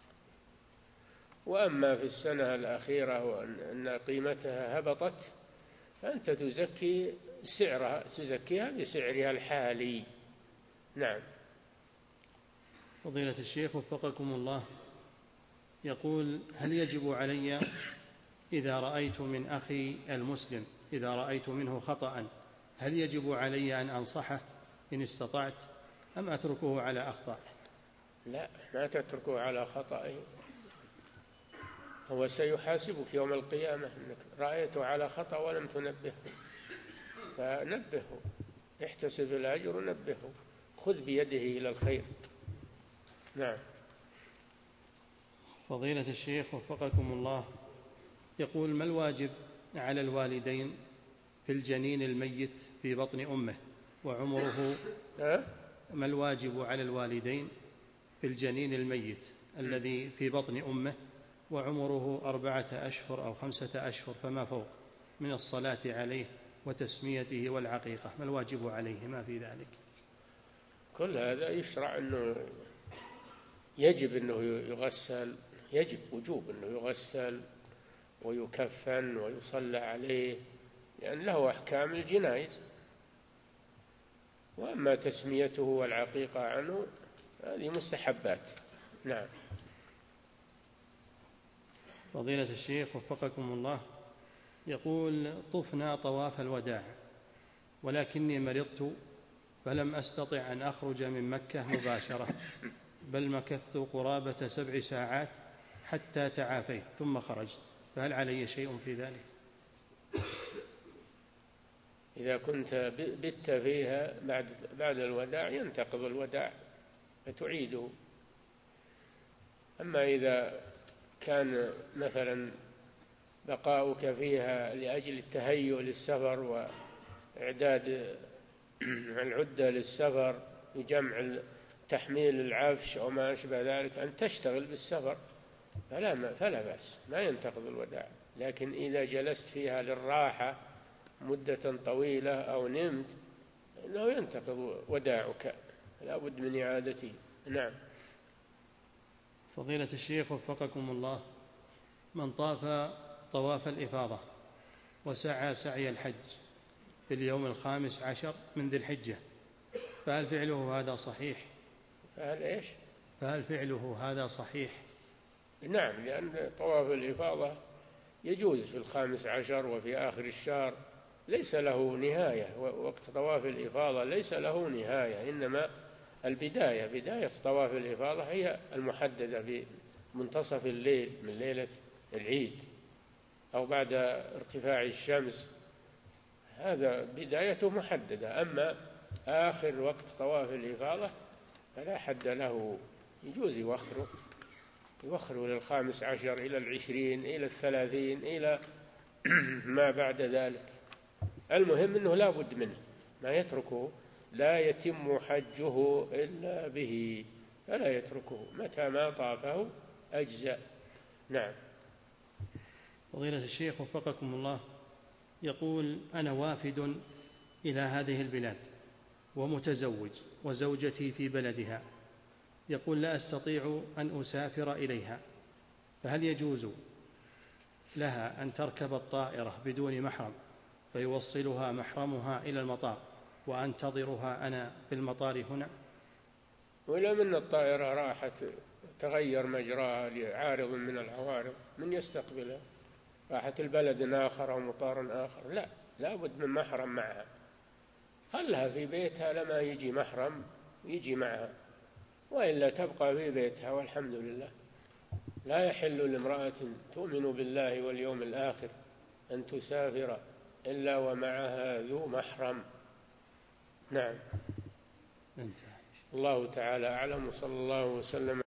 وأما في السنة الأخيرة وأن قيمتها هبطت فأنت تزكي سعرها، تزكيها بسعرها الحالي. نعم. فضيلة الشيخ وفقكم الله، يقول هل يجب علي إذا رأيت من أخي المسلم إذا رأيت منه خطأ هل يجب علي أن أنصحه إن استطعت أم أتركه على أخطأ؟ لا، ما تتركه على خطأه، هو سيحاسبك يوم القيامة أنك رأيته على خطأ ولم تنبهه، فنبهه، احتسب الأجر ونبهه، خذ بيده إلى الخير. نعم. فضيلة الشيخ وفقكم الله، يقول ما الواجب على الوالدين في الجنين الميت في بطن أمه وعمره ما الواجب على الوالدين في الجنين الميت الذي في بطن أمه وعمره أربعة أشهر أو خمسة أشهر فما فوق من الصلاة عليه وتسميته والعقيقة، ما الواجب عليه ما في ذلك؟ كل هذا يشرع أنه يجب أنه يغسل، يجب وجوب أنه يغسل ويكفن ويصلى عليه لأن له أحكام الجنائز. وأما تسميته والعقيقة عنه هذه مستحبات. نعم. فضيلة الشيخ وفقكم الله، يقول طفنا طواف الوداع ولكني مرضت فلم أستطع أن أخرج من مكة مباشرة، بل مكثت قرابة سبع ساعات حتى تعافيت ثم خرجت، فهل علي شيء في ذلك؟ إذا كنت بت فيها بعد بعد الوداع ينتقض الوداع فتعيده. أما إذا كان مثلا بقاؤك فيها لأجل التهيؤ للسفر وإعداد العدة للسفر بجمع تحميل العفش أو ما أشبه ذلك، أن تشتغل بالسفر فلا, فلا بأس، ما ينتقض الوداع. لكن إذا جلست فيها للراحة مدة طويلة أو نمت إنه ينتقض وداعك، لا بد من إعادته. نعم. فضيلة الشيخ وفقكم الله، من طاف طواف الإفاضة وسعى سعي الحج في اليوم الخامس عشر من ذي الحجة، فهل فعله هذا صحيح؟ فهل إيش؟ فهل فعله هذا صحيح؟ نعم، لأن طواف الإفاضة يجوز في الخامس عشر وفي آخر الشهر، ليس له نهاية. وقت طواف الإفاضة ليس له نهاية، إنما البداية بداية طواف الإفاضة هي المحددة بمنتصف الليل من ليلة العيد أو بعد ارتفاع الشمس، هذا بدايته محددة. أما آخر وقت طواف الإفاضة فلا حد له، يجوز يوخره يوخره للخامس عشر إلى العشرين إلى الثلاثين إلى ما بعد ذلك. المهم أنه لا بد منه، ما يتركه لا يتم حجه إلا به، فلا يتركه، متى ما طافه أجزاء. نعم. فضيلة الشيخ وفقكم الله، يقول: أنا وافد إلى هذه البلاد ومتزوج وزوجتي في بلدها، يقول: لا أستطيع أن أسافر إليها، فهل يجوز لها أن تركب الطائرة بدون محرم فيوصلها محرمها إلى المطار وأنتظرها أنا في المطار هنا؟ ولا من الطائرة راحت تغير مجراها لعارض من العوارض، من يستقبلها؟ راحت البلد آخر أو مطار آخر، لا، لا بد من محرم معها. خلها في بيتها لما يجي محرم يجي معها، وإلا تبقى في بيتها والحمد لله. لا يحل لامرأة تؤمن بالله واليوم الآخر أن تسافر إلا ومعها ذو محرم. نعم. الله تعالى أعلم، وصلى الله وسلم